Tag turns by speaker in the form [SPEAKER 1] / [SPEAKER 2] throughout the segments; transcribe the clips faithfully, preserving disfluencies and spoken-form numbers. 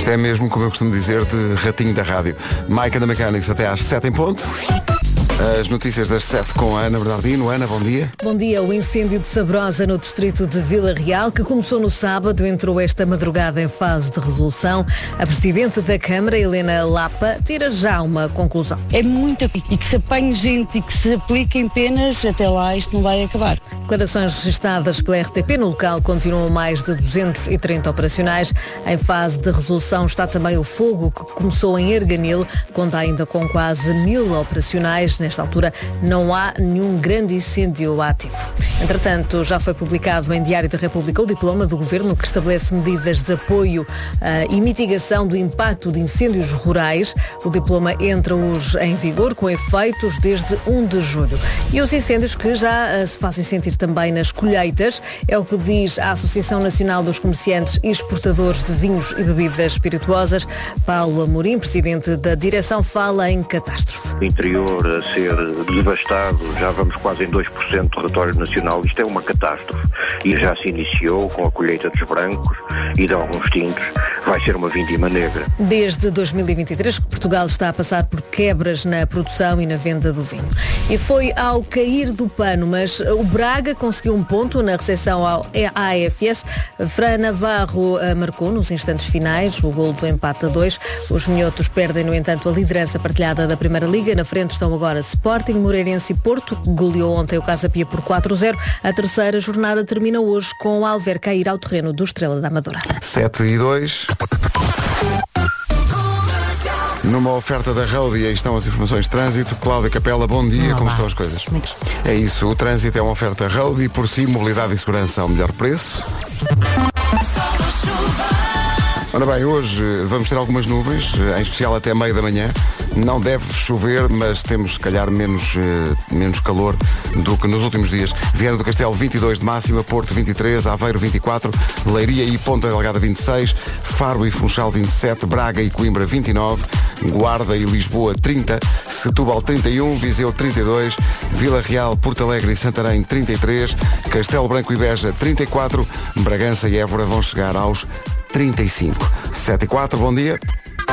[SPEAKER 1] Isto é mesmo, como eu costumo dizer, de ratinho da rádio. Mike and the Mechanics até às sete em ponto. As notícias das sete com a Ana Bernardino. Ana, bom dia.
[SPEAKER 2] Bom dia. O incêndio de Sabrosa no distrito de Vila Real, que começou no sábado, entrou esta madrugada em fase de resolução. A Presidente da Câmara, Helena Lapa, tira já uma conclusão.
[SPEAKER 3] É muito e que se apanhe gente e que se apliquem penas, até lá isto não vai acabar.
[SPEAKER 2] Declarações registadas pela R T P. No local continuam mais de duzentos e trinta operacionais. Em fase de resolução está também o fogo, que começou em Erganil, conta ainda com quase mil operacionais. Nesta altura não há nenhum grande incêndio ativo. Entretanto, já foi publicado em Diário da República o diploma do Governo que estabelece medidas de apoio uh, e mitigação do impacto de incêndios rurais. O diploma entra hoje em vigor com efeitos desde um de julho. E os incêndios que já uh, se fazem sentir também nas colheitas, é o que diz a Associação Nacional dos Comerciantes e Exportadores de Vinhos e Bebidas Espirituosas. Paulo Amorim, presidente da direção, fala em catástrofe.
[SPEAKER 4] O interior a ser devastado, já vamos quase em dois por cento do território nacional. Isto é uma catástrofe e já se iniciou com a colheita dos brancos e de alguns tintos. Vai ser uma vindima negra.
[SPEAKER 2] Desde dois mil e vinte e três que Portugal está a passar por quebras na produção e na venda do vinho. E foi ao cair do pano, mas o Braga conseguiu um ponto na recepção ao A F S. Fran Navarro marcou nos instantes finais o gol do empate a dois. Os minhotos perdem, no entanto, a liderança partilhada da Primeira Liga. Na frente estão agora Sporting, Moreirense e Porto, que goleou ontem o Casa Pia por quatro a zero. A terceira jornada termina hoje com o Alverca a ir ao terreno do Estrela da Amadora.
[SPEAKER 1] sete e dois. Numa oferta da Road, e aí estão as informações de trânsito. Cláudia Capela, bom dia, Olá. Como estão as coisas? É isso, o trânsito é uma oferta Road e por si, mobilidade e segurança ao melhor preço. Ora bem, hoje vamos ter algumas nuvens, em especial até meio da manhã. Não deve chover, mas temos se calhar menos, uh, menos calor do que nos últimos dias. Viana do Castelo vinte e dois de máxima, Porto vinte e três, Aveiro vinte e quatro, Leiria e Ponta Delgada vinte e seis, Faro e Funchal vinte e sete, Braga e Coimbra vinte e nove, Guarda e Lisboa trinta, Setúbal trinta e um, Viseu trinta e dois, Vila Real, Porto Alegre e Santarém trinta e três, Castelo Branco e Beja trinta e quatro, Bragança e Évora vão chegar aos trinta e cinco. sete e quatro, bom dia.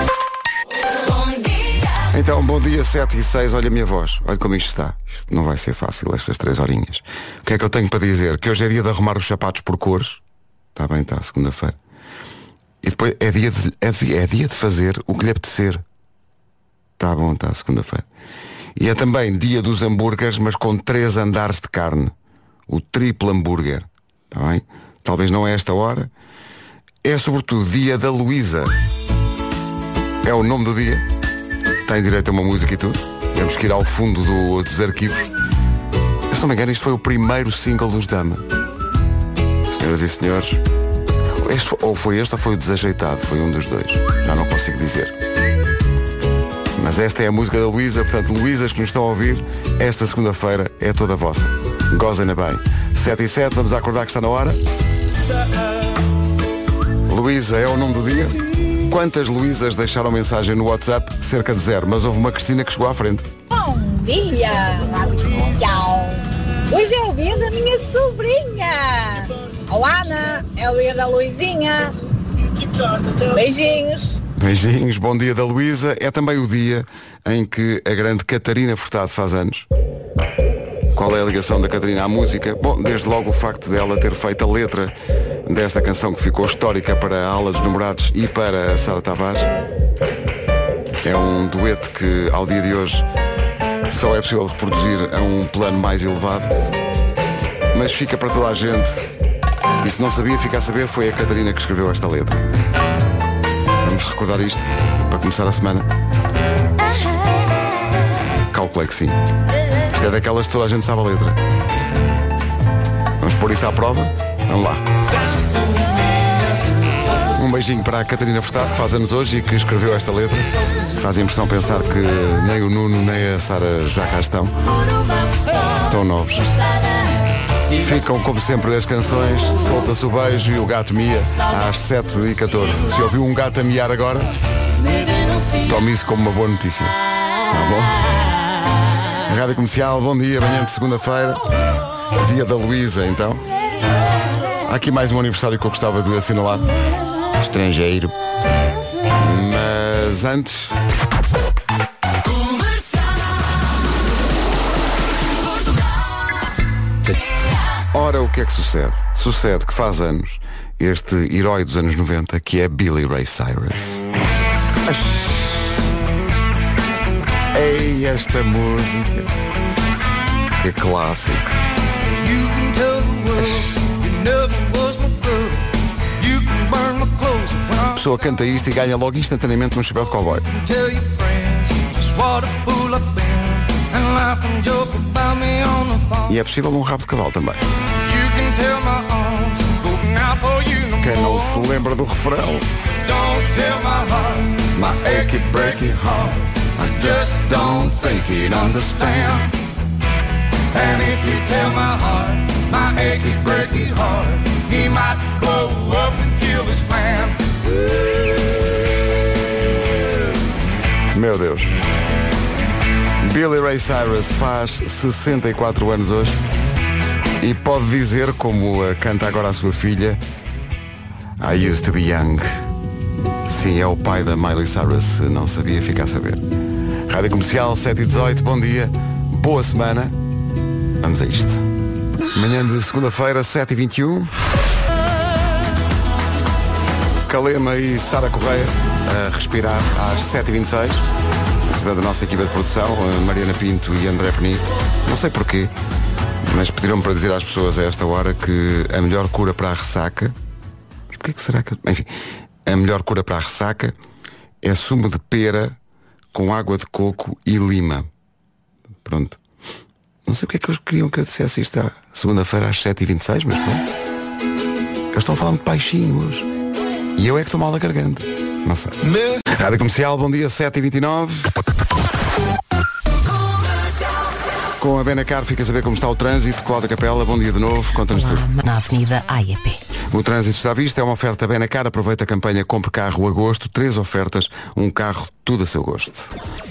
[SPEAKER 1] Então, bom dia, sete e seis, olha a minha voz, olha como isto está. Isto não vai ser fácil, estas três horinhas. O que é que eu tenho para dizer? Que hoje é dia de arrumar os sapatos por cores. Está bem, está, segunda-feira. E depois é dia, de, é, dia, é dia de fazer o que lhe apetecer. Está bom, está, segunda-feira. E é também dia dos hambúrgueres, mas com três andares de carne. O triplo hambúrguer. Está bem? Talvez não é esta hora. É sobretudo dia da Luísa. É o nome do dia. Tem direito a uma música e tudo. Temos que ir ao fundo do, dos arquivos. Eu, se não me engano, isto foi o primeiro single dos Dama. Senhoras e senhores, este, ou foi este ou foi o Desajeitado. Foi um dos dois. Já não consigo dizer. Mas esta é a música da Luísa. Portanto, Luísas que nos estão a ouvir, esta segunda-feira é toda vossa. Gozem-na bem. sete e sete, vamos acordar que está na hora. Luísa é o nome do dia. Quantas Luísas deixaram mensagem no WhatsApp? Cerca de zero, mas houve uma Cristina que chegou à frente.
[SPEAKER 5] Bom dia! Tchau! Hoje é o dia da minha sobrinha! Olá, Ana! É o dia da Luizinha! Beijinhos!
[SPEAKER 1] Beijinhos, bom dia da Luísa. É também o dia em que a grande Catarina Furtado faz anos. Qual é a ligação da Catarina à música? Bom, desde logo o facto dela ter feito a letra desta canção que ficou histórica para a Ala dos Namorados e para a Sara Tavares. É um dueto que ao dia de hoje só é possível reproduzir a um plano mais elevado, mas fica para toda a gente. E se não sabia, fica a saber, foi a Catarina que escreveu esta letra. Vamos recordar isto para começar a semana. Calculei que sim. Isto é daquelas que toda a gente sabe a letra. Vamos pôr isso à prova? Vamos lá. Um beijinho para a Catarina Furtado, que faz anos hoje e que escreveu esta letra. Faz a impressão pensar que nem o Nuno nem a Sara já cá estão. Tão novos. Ficam, como sempre, as canções. Solta-se o beijo e o gato mia às sete e catorze. Se ouviu um gato a miar agora, tome isso como uma boa notícia. Tá bom? Rádio Comercial, bom dia, manhã de segunda-feira. Dia da Luísa, então. Há aqui mais um aniversário que eu gostava de assinalar. estrangeiro. Mas antes... Ora, o que é que sucede? Sucede que faz anos este herói dos anos noventa, que é Billy Ray Cyrus. Ei, esta música, que clássico. A pessoa canta isto e ganha logo instantaneamente um chapéu de cowboy. E é possível um rabo de cavalo também. Quem não se lembra do refrão? My achy breaky heart, I just don't think he'd understand. And if you tell my heart, my achy breaky heart, he might blow up and kill his man. Meu Deus. Billy Ray Cyrus faz sessenta e quatro anos hoje e pode dizer, como canta agora a sua filha, I used to be young. Sim, é o pai da Miley Cyrus, se não sabia, fica a saber. Rádio Comercial, sete e dezoito, bom dia, boa semana. Vamos a isto. Manhã de segunda-feira, sete e vinte e um. Calema e Sara Correia a respirar às sete e vinte e seis. Da nossa equipa de produção, Mariana Pinto e André Penito. Não sei porquê, mas pediram-me para dizer às pessoas a esta hora que a melhor cura para a ressaca, mas porquê que será que... Enfim, a melhor cura para a ressaca é sumo de pera com água de coco e lima. Pronto. Não sei porque é que eles queriam que eu dissesse isto à segunda-feira às sete e vinte e seis, mas pronto. Eles estão falando de baixinho hoje. E eu é que estou mal da garganta. Não sei. Rádio Comercial, bom dia, sete e vinte e nove. Com a Benacar fica a saber como está o trânsito. Cláudia Capela, bom dia de novo, conta-nos tudo.
[SPEAKER 6] Na Avenida A E P.
[SPEAKER 1] O trânsito está à vista, é uma oferta Benacar. Aproveita a campanha Compre Carro Agosto. Três ofertas, um carro, tudo a seu gosto.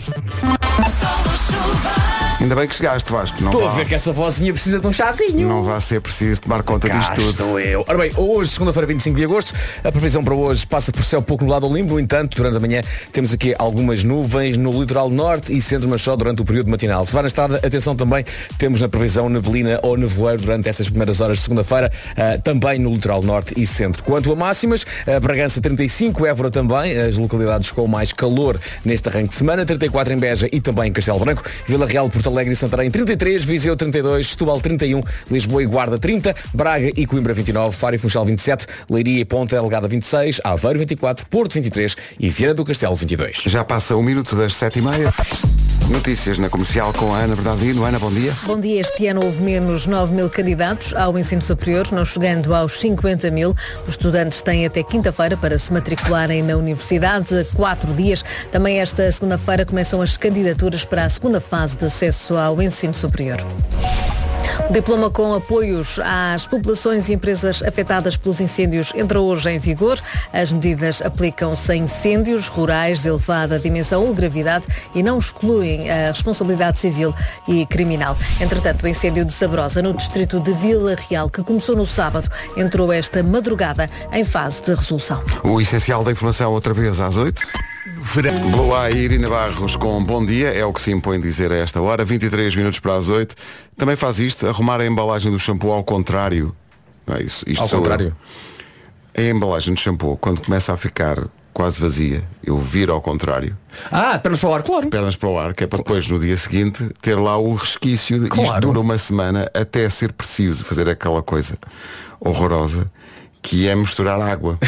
[SPEAKER 1] Ainda bem que chegaste, Vasco.
[SPEAKER 7] Estou vá... a ver que essa vozinha precisa de um chazinho.
[SPEAKER 1] Não vai ser preciso tomar conta
[SPEAKER 7] Cá
[SPEAKER 1] disto tudo.
[SPEAKER 7] Estou eu. Ora bem, hoje, segunda-feira, vinte e cinco de agosto, a previsão para hoje passa por céu pouco nublado ao limpo. No entanto, durante a manhã temos aqui algumas nuvens no litoral norte e centro, mas só durante o período matinal. Se vai na estrada, atenção também, temos na previsão neblina ou nevoeiro durante estas primeiras horas de segunda-feira, uh, também no litoral norte e centro. Quanto a máximas, uh, Bragança trinta e cinco, Évora também, as localidades com mais calor neste arranque de semana, trinta e quatro em Beja e também em Castelo Branco, Vila Real, Porto Alegre e Santarém trinta e três, Viseu trinta e dois, Setúbal trinta e um, Lisboa e Guarda trinta, Braga e Coimbra vinte e nove, Faro e Funchal vinte e sete, Leiria e Ponta Delgada vinte e seis, Aveiro vinte e quatro, Porto vinte e três e Viana do Castelo vinte e dois.
[SPEAKER 1] Já passa um minuto das sete e meia. Notícias na Comercial com a Ana Bernardino. Ana, bom dia.
[SPEAKER 2] Bom dia. Este ano houve menos nove mil candidatos ao ensino superior, não chegando aos cinquenta mil. Os estudantes têm até quinta-feira para se matricularem na universidade. Quatro dias. Também esta segunda-feira começam as candidaturas para a segunda fase de acesso ao ensino superior. O diploma com apoios às populações e empresas afetadas pelos incêndios entra hoje em vigor. As medidas aplicam-se a incêndios rurais de elevada dimensão ou gravidade e não excluem a responsabilidade civil e criminal. Entretanto, o incêndio de Sabrosa, no distrito de Vila Real, que começou no sábado, entrou esta madrugada em fase de resolução.
[SPEAKER 1] O essencial da informação outra vez às oito. Boa, Irina Barros com bom dia, é o que se impõe dizer a esta hora, vinte e três minutos para as oito. Também faz isto, arrumar a embalagem do shampoo ao contrário. Não é isso, isto
[SPEAKER 7] ao contrário?
[SPEAKER 1] Eu. A embalagem do shampoo, quando começa a ficar quase vazia, eu viro ao contrário.
[SPEAKER 7] Ah, pernas para o ar, claro.
[SPEAKER 1] Pernas para o ar, que é para depois no dia seguinte ter lá o resquício. De,
[SPEAKER 7] claro.
[SPEAKER 1] Isto dura uma semana até ser preciso fazer aquela coisa horrorosa que é misturar água.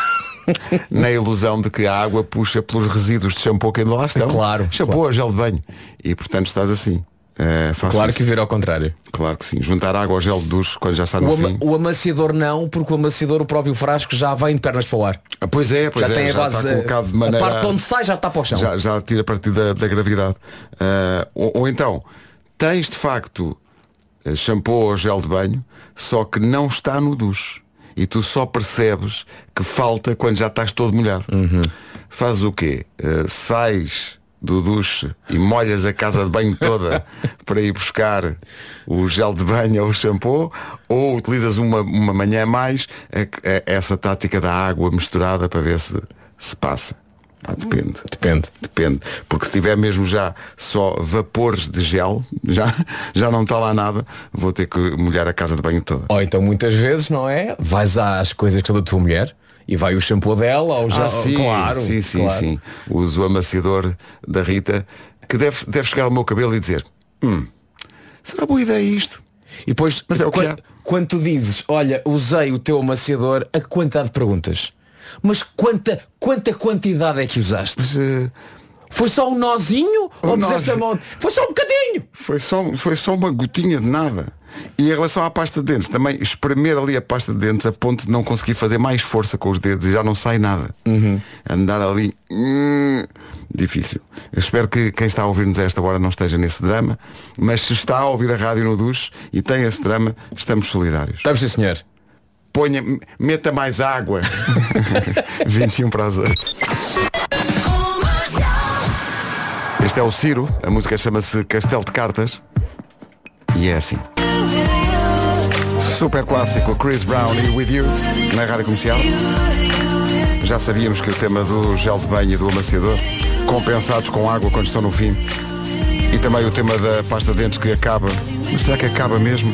[SPEAKER 1] Na ilusão de que a água puxa pelos resíduos de shampoo que ainda lá estão.
[SPEAKER 7] Claro.
[SPEAKER 1] Shampoo
[SPEAKER 7] claro.
[SPEAKER 1] ou gel de banho. E portanto estás assim. Uh,
[SPEAKER 7] claro
[SPEAKER 1] isso.
[SPEAKER 7] que vir ao contrário.
[SPEAKER 1] Claro que sim. Juntar água ao gel de duche quando já está no
[SPEAKER 7] o
[SPEAKER 1] fim.
[SPEAKER 7] Ama- o amaciador não, porque o amaciador, o próprio frasco, já vem de pernas para o ar.
[SPEAKER 1] Ah, pois é, pois
[SPEAKER 7] já
[SPEAKER 1] é.
[SPEAKER 7] Tem a
[SPEAKER 1] já
[SPEAKER 7] base,
[SPEAKER 1] está colocado de maneira...
[SPEAKER 7] A parte onde sai já está para o chão.
[SPEAKER 1] Já, já tira a partir da, da gravidade. Uh, ou, ou então, tens de facto shampoo ou gel de banho, só que não está no duche. E tu só percebes que falta quando já estás todo molhado.
[SPEAKER 7] Uhum.
[SPEAKER 1] Fazes o quê? Uh, sais do duche e molhas a casa de banho toda para ir buscar o gel de banho ou o shampoo, ou utilizas uma, uma manhã a mais a, a, essa tática da água misturada para ver se se passa. Ah, depende.
[SPEAKER 7] Depende.
[SPEAKER 1] Depende. Porque se tiver mesmo já só vapores de gel, já, já não está lá nada, vou ter que molhar a casa de banho toda.
[SPEAKER 7] Ou então muitas vezes, não é? Vais às coisas que são da tua mulher e vai o shampoo dela ou já.
[SPEAKER 1] Ah, sim,
[SPEAKER 7] claro,
[SPEAKER 1] sim, sim,
[SPEAKER 7] claro.
[SPEAKER 1] sim. Uso o amaciador da Rita, que deve, deve chegar ao meu cabelo e dizer, hum, será boa ideia isto?
[SPEAKER 7] E depois,
[SPEAKER 1] Mas é o que
[SPEAKER 7] quando,
[SPEAKER 1] é.
[SPEAKER 7] quando tu dizes, olha, usei o teu amaciador, a quantidade de perguntas. Mas quanta, quanta quantidade é que usaste?
[SPEAKER 1] Mas, uh,
[SPEAKER 7] Foi só um nozinho?
[SPEAKER 1] Um
[SPEAKER 7] ou puseste a
[SPEAKER 1] nozinho.
[SPEAKER 7] mão? Foi só um bocadinho!
[SPEAKER 1] Foi só, foi só uma gotinha de nada. E em relação à pasta de dentes, também espremer ali a pasta de dentes a ponto de não conseguir fazer mais força com os dedos e já não sai nada.
[SPEAKER 7] Uhum.
[SPEAKER 1] Andar ali, hum, difícil. Eu espero que quem está a ouvir-nos a esta hora não esteja nesse drama, mas se está a ouvir a rádio no duche e tem esse drama, estamos solidários.
[SPEAKER 7] Estamos sim, senhor.
[SPEAKER 1] Ponha, meta mais água. vinte e um para as oito. Este é o Ciro, a música chama-se Castelo de Cartas e é assim. Super clássico, Chris Brown e With You na Rádio Comercial. Já sabíamos que o tema do gel de banho e do amaciador, compensados com água quando estão no fim, e também o tema da pasta de dentes que acaba. Mas será que acaba mesmo?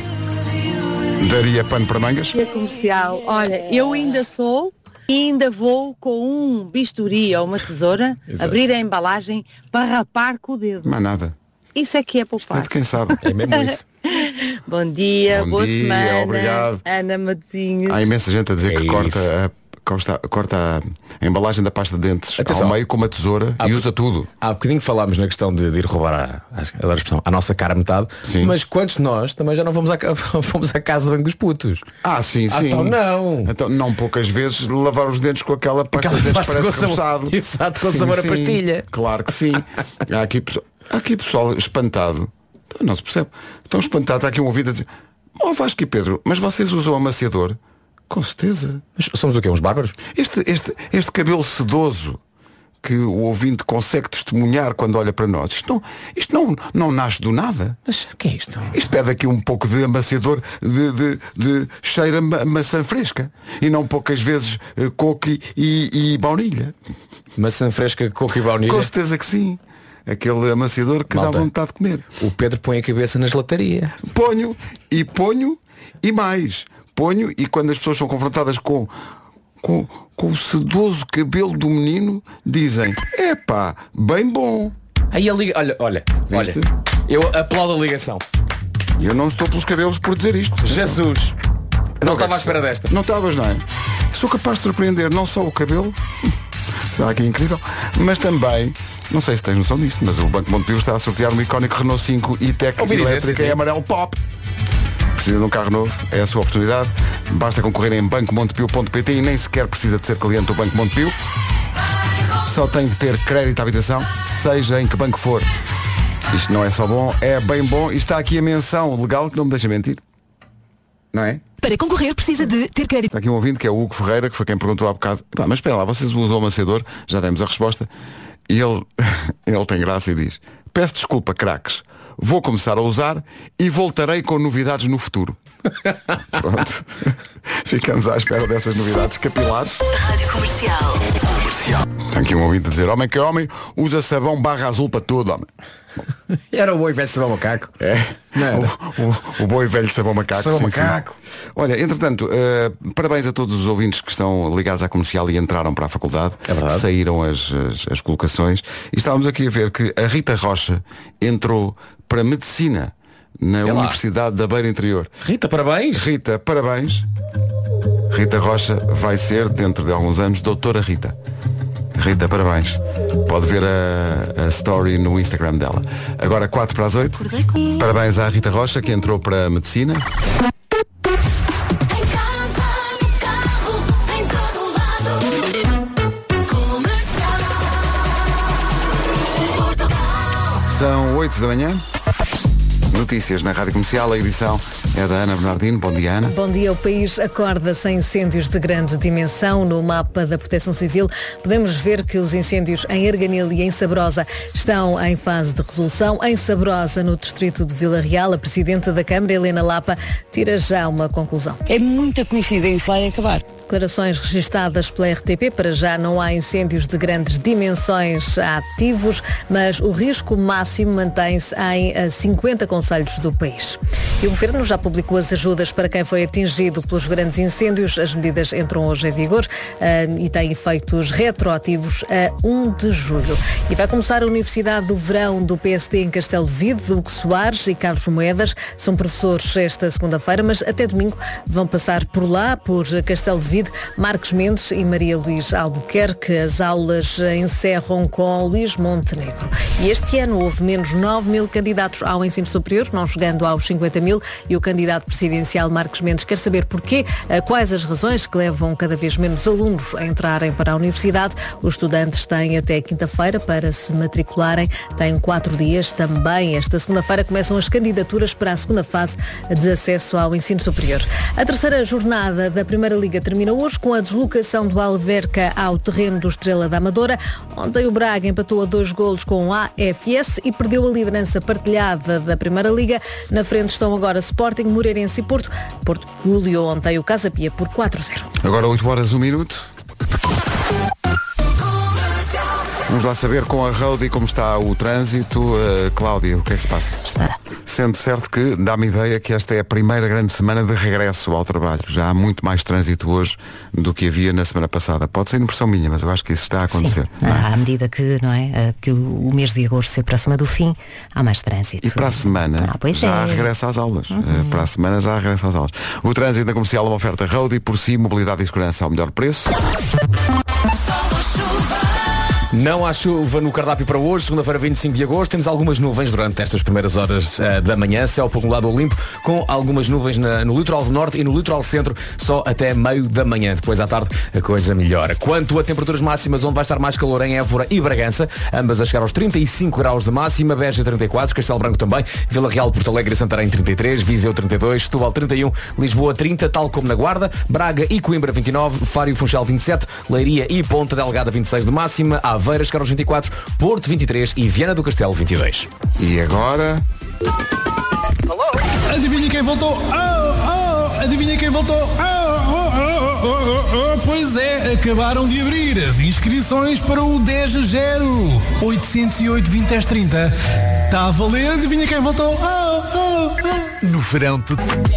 [SPEAKER 1] Daria pano para mangas?
[SPEAKER 3] Comercial. Olha, eu ainda sou e ainda vou com um bisturi ou uma tesoura
[SPEAKER 7] Exato.
[SPEAKER 3] abrir a embalagem para rapar com o dedo.
[SPEAKER 1] Mais nada.
[SPEAKER 3] Isso é que é
[SPEAKER 1] É
[SPEAKER 3] poupar.
[SPEAKER 1] de quem sabe.
[SPEAKER 7] É mesmo isso.
[SPEAKER 3] Bom dia,
[SPEAKER 1] Bom
[SPEAKER 3] boa
[SPEAKER 1] dia,
[SPEAKER 3] semana.
[SPEAKER 1] obrigado.
[SPEAKER 3] Ana Matosinhos.
[SPEAKER 1] Há imensa gente a dizer
[SPEAKER 7] É
[SPEAKER 1] que corta
[SPEAKER 7] isso.
[SPEAKER 1] a, corta, corta a embalagem da pasta de dentes
[SPEAKER 7] Atenção.
[SPEAKER 1] ao meio com uma tesoura
[SPEAKER 7] Há
[SPEAKER 1] e
[SPEAKER 7] bo-
[SPEAKER 1] usa tudo.
[SPEAKER 7] Há bocadinho falámos na questão de, de ir roubar a, a, adoro a expressão, a nossa cara a metade.
[SPEAKER 1] Sim.
[SPEAKER 7] Mas quantos de nós também já não fomos à, ca- fomos à casa de banho dos putos?
[SPEAKER 1] Ah, sim,
[SPEAKER 7] Ah,
[SPEAKER 1] sim.
[SPEAKER 7] então não.
[SPEAKER 1] Então, não poucas vezes lavar os dentes com aquela pasta
[SPEAKER 7] Aquela
[SPEAKER 1] de dentes
[SPEAKER 7] pasta
[SPEAKER 1] que parece
[SPEAKER 7] com sabor-
[SPEAKER 1] reboçado.
[SPEAKER 7] Exato, com
[SPEAKER 1] Sim,
[SPEAKER 7] sabor a
[SPEAKER 1] sim.
[SPEAKER 7] pastilha.
[SPEAKER 1] Claro que sim. Há aqui, pessoal- há aqui pessoal espantado. Então, não se percebe. Tão espantado, está aqui um ouvido a dizer, oh Vasco e Pedro, mas vocês usam amaciador? Com certeza.
[SPEAKER 7] Mas somos o quê? Uns bárbaros?
[SPEAKER 1] Este, este, este cabelo sedoso que o ouvinte consegue testemunhar quando olha para nós, isto não, isto não, não nasce do nada.
[SPEAKER 7] Mas o que é isto?
[SPEAKER 1] Isto pede aqui um pouco de amaciador de, de, de cheira a ma- maçã fresca e não poucas vezes eh, coco e, e, e baunilha.
[SPEAKER 7] Maçã fresca, coco e baunilha.
[SPEAKER 1] Com certeza que sim. Aquele amaciador que
[SPEAKER 7] Malta.
[SPEAKER 1] dá vontade de comer.
[SPEAKER 7] O Pedro põe a cabeça na gelataria.
[SPEAKER 1] Ponho e ponho e mais. Ponho e quando as pessoas são confrontadas com, com, com o sedoso cabelo do menino, dizem, epá, bem bom.
[SPEAKER 7] Aí a liga. Olha, olha, olha.
[SPEAKER 1] Viste?
[SPEAKER 7] Eu aplaudo a ligação.
[SPEAKER 1] E eu não estou pelos cabelos por dizer isto.
[SPEAKER 7] Jesus. Não estava à espera desta.
[SPEAKER 1] Não estavas, não é? Sou capaz de surpreender não só o cabelo, está aqui incrível, mas também, não sei se tens noção disso, mas o Banco Montepio está a sortear um icónico Renault cinco e-Tech
[SPEAKER 7] Ouvi dizer,
[SPEAKER 1] elétrica
[SPEAKER 7] sim, sim.
[SPEAKER 1] em amarelo pop. Precisa de um carro novo, é a sua oportunidade. Basta concorrer em banco montepio ponto pt e nem sequer precisa de ser cliente do Banco Montepio. Só tem de ter crédito à habitação, seja em que banco for. Isto não é só bom, é bem bom. E está aqui a menção legal que não me deixa mentir. Não é?
[SPEAKER 6] Para concorrer precisa de ter crédito.
[SPEAKER 1] Está aqui um ouvinte que é o Hugo Ferreira, que foi quem perguntou há bocado. Pá, mas espera lá, vocês usam o amaciador? Já demos a resposta. E ele, ele tem graça e diz, peço desculpa, craques. Vou começar a usar e voltarei com novidades no futuro. Pronto. Ficamos à espera dessas novidades capilares.
[SPEAKER 6] Rádio Comercial.
[SPEAKER 1] Tem aqui um ouvinte a dizer, homem que é homem, usa sabão barra azul para tudo, homem.
[SPEAKER 7] Era o boi velho sabão macaco.
[SPEAKER 1] É,
[SPEAKER 7] Não era?
[SPEAKER 1] o, o, o bom e velho sabão macaco.
[SPEAKER 7] Sabão
[SPEAKER 1] sim,
[SPEAKER 7] macaco.
[SPEAKER 1] sim. Olha, entretanto, eh, parabéns a todos os ouvintes que estão ligados à comercial e entraram para a faculdade.
[SPEAKER 7] É verdade.
[SPEAKER 1] Saíram as, as, as colocações. E estávamos aqui a ver que a Rita Rocha entrou para Medicina na
[SPEAKER 7] lá.
[SPEAKER 1] Universidade da Beira Interior.
[SPEAKER 7] Rita, parabéns.
[SPEAKER 1] Rita, parabéns. Rita Rocha vai ser, dentro de alguns anos, doutora Rita. Rita, parabéns. Pode ver a, a story no Instagram dela. Agora quatro para as oito. Parabéns à Rita Rocha, que entrou para a Medicina. São oito da manhã. Notícias na Rádio Comercial, a edição é da Ana Bernardino. Bom dia, Ana.
[SPEAKER 2] Bom dia. O país acorda sem incêndios de grande dimensão. No mapa da Proteção Civil podemos ver que os incêndios em Arganil e em Sabrosa estão em fase de resolução. Em Sabrosa, no distrito de Vila Real, a Presidenta da Câmara, Helena Lapa, tira já uma conclusão.
[SPEAKER 8] É muita coincidência, vai acabar.
[SPEAKER 2] Declarações registadas pela R T P. Para já não há incêndios de grandes dimensões ativos, mas o risco máximo mantém-se em cinquenta concelhos do país. E o Governo já publicou as ajudas para quem foi atingido pelos grandes incêndios. As medidas entram hoje em vigor uh, e têm efeitos retroativos a um de julho. E vai começar a Universidade do Verão do P S D em Castelo de Vide. Hugo Soares e Carlos Moedas são professores esta segunda-feira, mas até domingo vão passar por lá, por Castelo de Vide, Marcos Mendes e Maria Luís Albuquerque. As aulas encerram com Luís Montenegro. E este ano houve menos nove mil candidatos ao ensino superior, não chegando aos cinquenta mil, e o candidato presidencial Marcos Mendes quer saber porquê, quais as razões que levam cada vez menos alunos a entrarem para a universidade. Os estudantes têm até quinta-feira para se matricularem, têm quatro dias também. Esta segunda-feira começam as candidaturas para a segunda fase de acesso ao ensino superior. A terceira jornada da Primeira Liga termina hoje com a deslocação do Alverca ao terreno do Estrela da Amadora. Ontem o Braga empatou a dois golos com o A F S e perdeu a liderança partilhada da Primeira Liga. Na frente estão agora Sporting, Moreirense e Porto. Porto goleou ontem o Casa Pia por quatro a zero.
[SPEAKER 1] Agora oito horas, um minuto. Vamos lá saber com a Road e como está o trânsito. Uh, Cláudia, o que é que se passa?
[SPEAKER 9] Está.
[SPEAKER 1] Sendo certo que dá-me ideia que esta é a primeira grande semana de regresso ao trabalho. Já há muito mais trânsito hoje do que havia na semana passada. Pode ser impressão minha, mas eu acho que isso está a acontecer.
[SPEAKER 9] Sim. À medida que, não é, que o mês de agosto se aproxima do fim, há mais trânsito.
[SPEAKER 1] E para a semana
[SPEAKER 9] ah,
[SPEAKER 1] já
[SPEAKER 9] é.
[SPEAKER 1] regressa às aulas.
[SPEAKER 9] Uhum.
[SPEAKER 1] Uh, para a semana já regressa às aulas. O trânsito na comercial é uma oferta Road e por si, mobilidade e segurança ao melhor preço.
[SPEAKER 7] Não há chuva no cardápio para hoje, segunda-feira vinte e cinco de agosto. Temos algumas nuvens durante estas primeiras horas uh, da manhã. Céu pouco nublado ou limpo, com algumas nuvens na, no litoral do norte e no litoral centro, só até meio da manhã. Depois à tarde a coisa melhora. Quanto a temperaturas máximas, onde vai estar mais calor em Évora e Bragança, ambas a chegar aos trinta e cinco graus de máxima, Beja trinta e quatro, Castelo Branco também, Vila Real, Porto Alegre e Santarém trinta e três, Viseu trinta e dois, Setúbal trinta e um, Lisboa trinta, tal como na Guarda, Braga e Coimbra vinte e nove, Faro e Funchal vinte e sete, Leiria e Ponta Delgada vinte e seis de máxima, Aveiro chegar aos vinte e quatro, Porto vinte e três e Viana do Castelo vinte e dois.
[SPEAKER 1] E agora?
[SPEAKER 10] Adivinha quem voltou? Oh, oh, adivinha quem voltou? Oh, oh, oh, oh, oh, pois é, acabaram de abrir as inscrições para o dez a zero. oitocentos e oito, vinte, dez, trinta. Está a valer? Adivinha quem voltou? Oh, oh, oh.
[SPEAKER 11] No verão tu...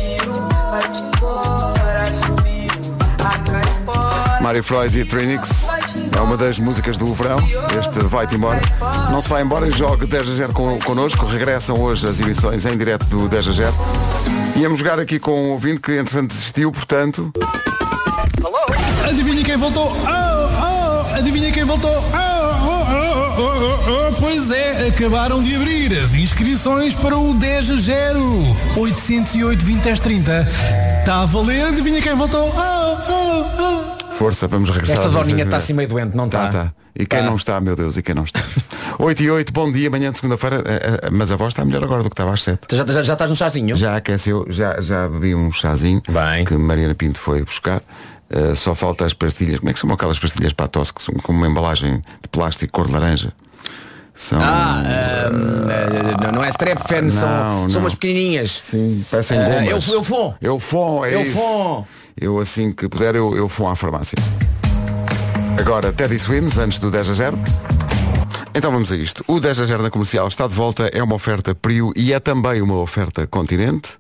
[SPEAKER 1] Mário Frois e Trinix é uma das músicas do verão. Este vai-te embora. Não se vai embora e jogue dez a zero con- connosco. Regressam hoje as emissões em direto do dez a zero. Íamos jogar aqui com um ouvinte que entretanto desistiu, portanto...
[SPEAKER 10] Adivinha quem voltou? Oh, oh, adivinha quem voltou? Oh, oh, oh, oh, oh, pois é, acabaram de abrir as inscrições para o dez a zero. oitocentos e oito, vinte, dez, trinta. Está a valer? Adivinha quem voltou? Oh, oh, oh.
[SPEAKER 1] Força, vamos regressar.
[SPEAKER 7] Esta doninha está assim meio doente, não está?
[SPEAKER 1] Tá, tá. E quem tá. não está, meu Deus, e quem não está? oito e oito, bom dia, manhã de segunda-feira, mas a voz está melhor agora do que estava às sete.
[SPEAKER 7] Já, já, já estás no chazinho?
[SPEAKER 1] Já aqueceu, já, já bebi um chazinho.
[SPEAKER 7] Bem.
[SPEAKER 1] Que Mariana Pinto foi buscar. Uh, só falta as pastilhas. Como é que são aquelas pastilhas para a tosse que são com uma embalagem de plástico cor de laranja? São...
[SPEAKER 7] Ah, uh, não é strepfen, são, são umas pequenininhas.
[SPEAKER 1] Sim, parecem gomas.
[SPEAKER 7] Uh, eu fom.
[SPEAKER 1] Eu fom, é
[SPEAKER 7] eu
[SPEAKER 1] isso.
[SPEAKER 7] Fom.
[SPEAKER 1] Eu assim que puder, eu, eu fom à farmácia. Agora, Teddy Swims, antes do dez a zero. Então vamos a isto. O dez a zero na comercial está de volta, é uma oferta Prio e é também uma oferta Continente.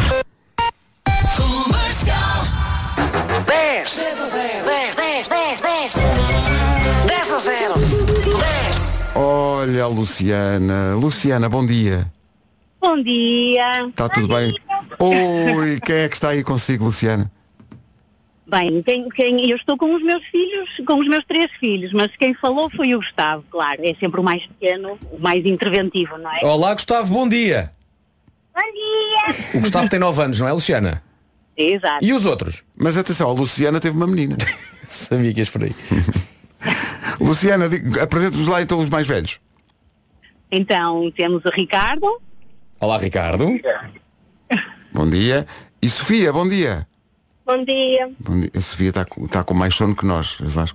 [SPEAKER 12] dez, dez, dez, dez, dez, dez a zero, dez.
[SPEAKER 1] Olha a Luciana. Luciana, bom dia.
[SPEAKER 13] Bom dia.
[SPEAKER 1] Está tudo bem? Oi, quem é que está aí consigo, Luciana?
[SPEAKER 13] Bem, quem, quem, eu estou com os meus filhos, com os meus três filhos, mas quem falou foi o Gustavo, claro. É sempre o mais pequeno, o mais interventivo, não é?
[SPEAKER 7] Olá, Gustavo, bom dia.
[SPEAKER 13] Bom dia.
[SPEAKER 7] O Gustavo tem nove anos, não é, Luciana?
[SPEAKER 13] Exato.
[SPEAKER 7] E os outros?
[SPEAKER 1] Mas atenção, a Luciana teve uma menina.
[SPEAKER 7] Sabia que ias por aí.
[SPEAKER 1] Luciana, apresenta-nos lá então os mais velhos.
[SPEAKER 13] Então, temos o Ricardo,
[SPEAKER 7] Olá, Ricardo.
[SPEAKER 1] Bom dia. E Sofia, bom dia.
[SPEAKER 11] Bom dia.
[SPEAKER 1] Bom dia. A Sofia está tá com mais sono que nós, Vasco.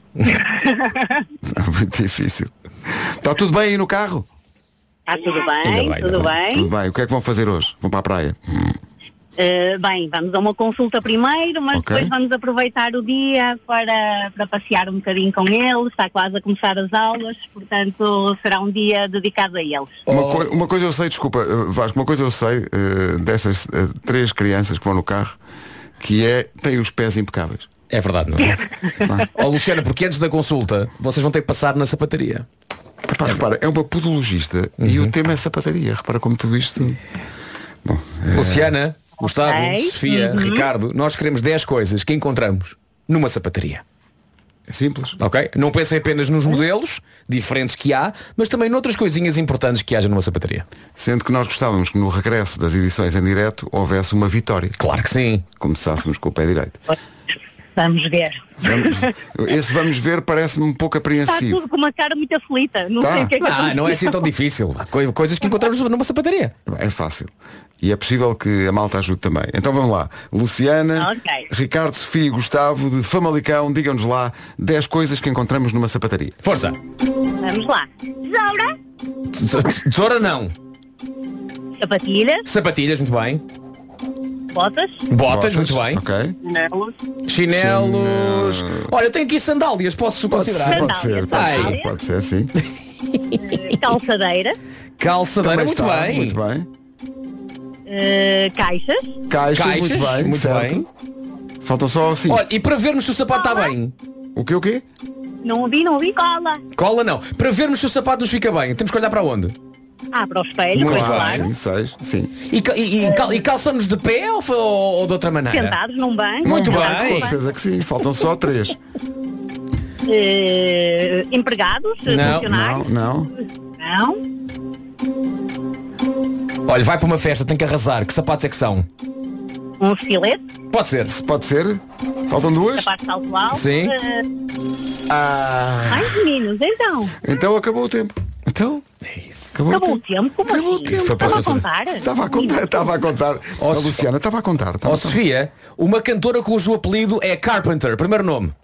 [SPEAKER 1] É muito difícil. Está tudo bem aí no carro?
[SPEAKER 13] Está tudo bem,
[SPEAKER 1] bem
[SPEAKER 13] tudo
[SPEAKER 1] bem.
[SPEAKER 13] bem.
[SPEAKER 1] Tudo bem. O que é que vão fazer hoje? Vão para a praia?
[SPEAKER 13] Uh, bem, vamos a uma consulta primeiro, mas
[SPEAKER 1] Okay.
[SPEAKER 13] depois vamos aproveitar o dia para, para passear um bocadinho com eles. Está quase a começar as aulas, portanto será um dia dedicado a eles.
[SPEAKER 1] Uma, coi- uma coisa eu sei, desculpa, uh, Vasco, uma coisa eu sei uh, destas uh, três crianças que vão no carro, que é, têm os pés impecáveis.
[SPEAKER 7] É verdade, não é? Ó, Luciana, porque antes da consulta vocês vão ter que passar na sapataria.
[SPEAKER 1] Epá, repara, é uma podologista e o tema é sapataria. Repara como tudo isto... Bom, é...
[SPEAKER 7] Luciana, Gustavo,
[SPEAKER 13] Ok.
[SPEAKER 7] Sofia,
[SPEAKER 13] Uhum.
[SPEAKER 7] Ricardo, nós queremos dez coisas que encontramos numa sapataria.
[SPEAKER 1] É simples.
[SPEAKER 7] Ok? Não pensem apenas nos modelos diferentes que há, mas também noutras coisinhas importantes que haja numa sapataria.
[SPEAKER 1] Sendo que nós gostávamos que no regresso das edições em direto houvesse uma vitória.
[SPEAKER 7] Claro que sim.
[SPEAKER 1] Começássemos com o pé direito.
[SPEAKER 13] Vamos ver.
[SPEAKER 1] Vamos, esse vamos ver parece-me um pouco
[SPEAKER 13] Está
[SPEAKER 1] apreensivo.
[SPEAKER 13] tudo com uma cara muito aflita. Não
[SPEAKER 1] Tá.
[SPEAKER 13] sei o que é que
[SPEAKER 7] Ah, não é assim tão difícil. Há coi- coisas que encontramos numa sapataria.
[SPEAKER 1] É fácil. E é possível que a malta ajude também. Então vamos lá. Luciana,
[SPEAKER 13] Ok.
[SPEAKER 1] Ricardo, Sofia e Gustavo de Famalicão, digam-nos lá dez coisas que encontramos numa sapataria.
[SPEAKER 7] Força.
[SPEAKER 13] Vamos lá. Tesoura,
[SPEAKER 7] Tesoura não.
[SPEAKER 13] sapatilhas,
[SPEAKER 7] Sapatilhas, muito bem.
[SPEAKER 13] botas,
[SPEAKER 7] Botas, muito bem.
[SPEAKER 1] Ok.
[SPEAKER 13] chinelos,
[SPEAKER 7] Chinelos. Olha, eu tenho aqui sandálias, posso
[SPEAKER 1] Pode
[SPEAKER 7] considerar?
[SPEAKER 1] ser, pode ser, pode
[SPEAKER 7] Ai.
[SPEAKER 1] ser, pode ser, sim.
[SPEAKER 13] eh, calçadeira,
[SPEAKER 7] Calçadeira,
[SPEAKER 1] Também
[SPEAKER 7] muito
[SPEAKER 1] está,
[SPEAKER 7] bem.
[SPEAKER 1] Muito bem.
[SPEAKER 13] eh, caixas,
[SPEAKER 1] Caixas,
[SPEAKER 7] Caixas,
[SPEAKER 1] muito bem.
[SPEAKER 7] muito
[SPEAKER 1] certo.
[SPEAKER 7] bem.
[SPEAKER 1] Faltam só assim.
[SPEAKER 7] Olha, e para vermos se o sapato está bem.
[SPEAKER 1] O quê, o quê?
[SPEAKER 13] não vi, não vi cola.
[SPEAKER 7] Cola não. Para vermos se o sapato nos fica bem, temos que olhar para onde?
[SPEAKER 13] Ah, para o espelho, pois claro.
[SPEAKER 1] Sim, seis, sim.
[SPEAKER 7] E, ca- e, e cal- e calçamos de pé ou, fa- ou, ou de outra maneira?
[SPEAKER 13] Sentados num banco.
[SPEAKER 7] Muito
[SPEAKER 13] sentados
[SPEAKER 7] bem.
[SPEAKER 13] num
[SPEAKER 1] Com
[SPEAKER 13] banco.
[SPEAKER 1] certeza que sim. Faltam só três.
[SPEAKER 13] Eh, empregados,
[SPEAKER 7] Não,
[SPEAKER 13] funcionários.
[SPEAKER 1] Não, não.
[SPEAKER 13] Não.
[SPEAKER 7] Olha, vai para uma festa, tem que arrasar. Que sapatos é que são?
[SPEAKER 13] Um estilete,
[SPEAKER 7] Pode ser.
[SPEAKER 1] Pode ser? Faltam duas?
[SPEAKER 13] sapato de salto alto.
[SPEAKER 7] Sim.
[SPEAKER 13] eh,
[SPEAKER 1] Ah.
[SPEAKER 13] Ai, meninos, então.
[SPEAKER 1] Então acabou o tempo. Então?
[SPEAKER 7] É isso.
[SPEAKER 1] Acabou,
[SPEAKER 13] Acabou
[SPEAKER 1] o
[SPEAKER 13] o
[SPEAKER 1] tempo.
[SPEAKER 13] tempo? Como
[SPEAKER 1] Acabou
[SPEAKER 13] assim?
[SPEAKER 1] o tempo.
[SPEAKER 7] Foi para
[SPEAKER 13] Estava a
[SPEAKER 7] razão.
[SPEAKER 13] contar?
[SPEAKER 1] Estava a contar, estava a contar.
[SPEAKER 7] Ó,
[SPEAKER 1] A
[SPEAKER 7] Sofia.
[SPEAKER 1] Luciana estava a contar. estava
[SPEAKER 7] Ó
[SPEAKER 1] a contar.
[SPEAKER 7] Sofia, uma cantora cujo apelido é Carpenter. Primeiro nome.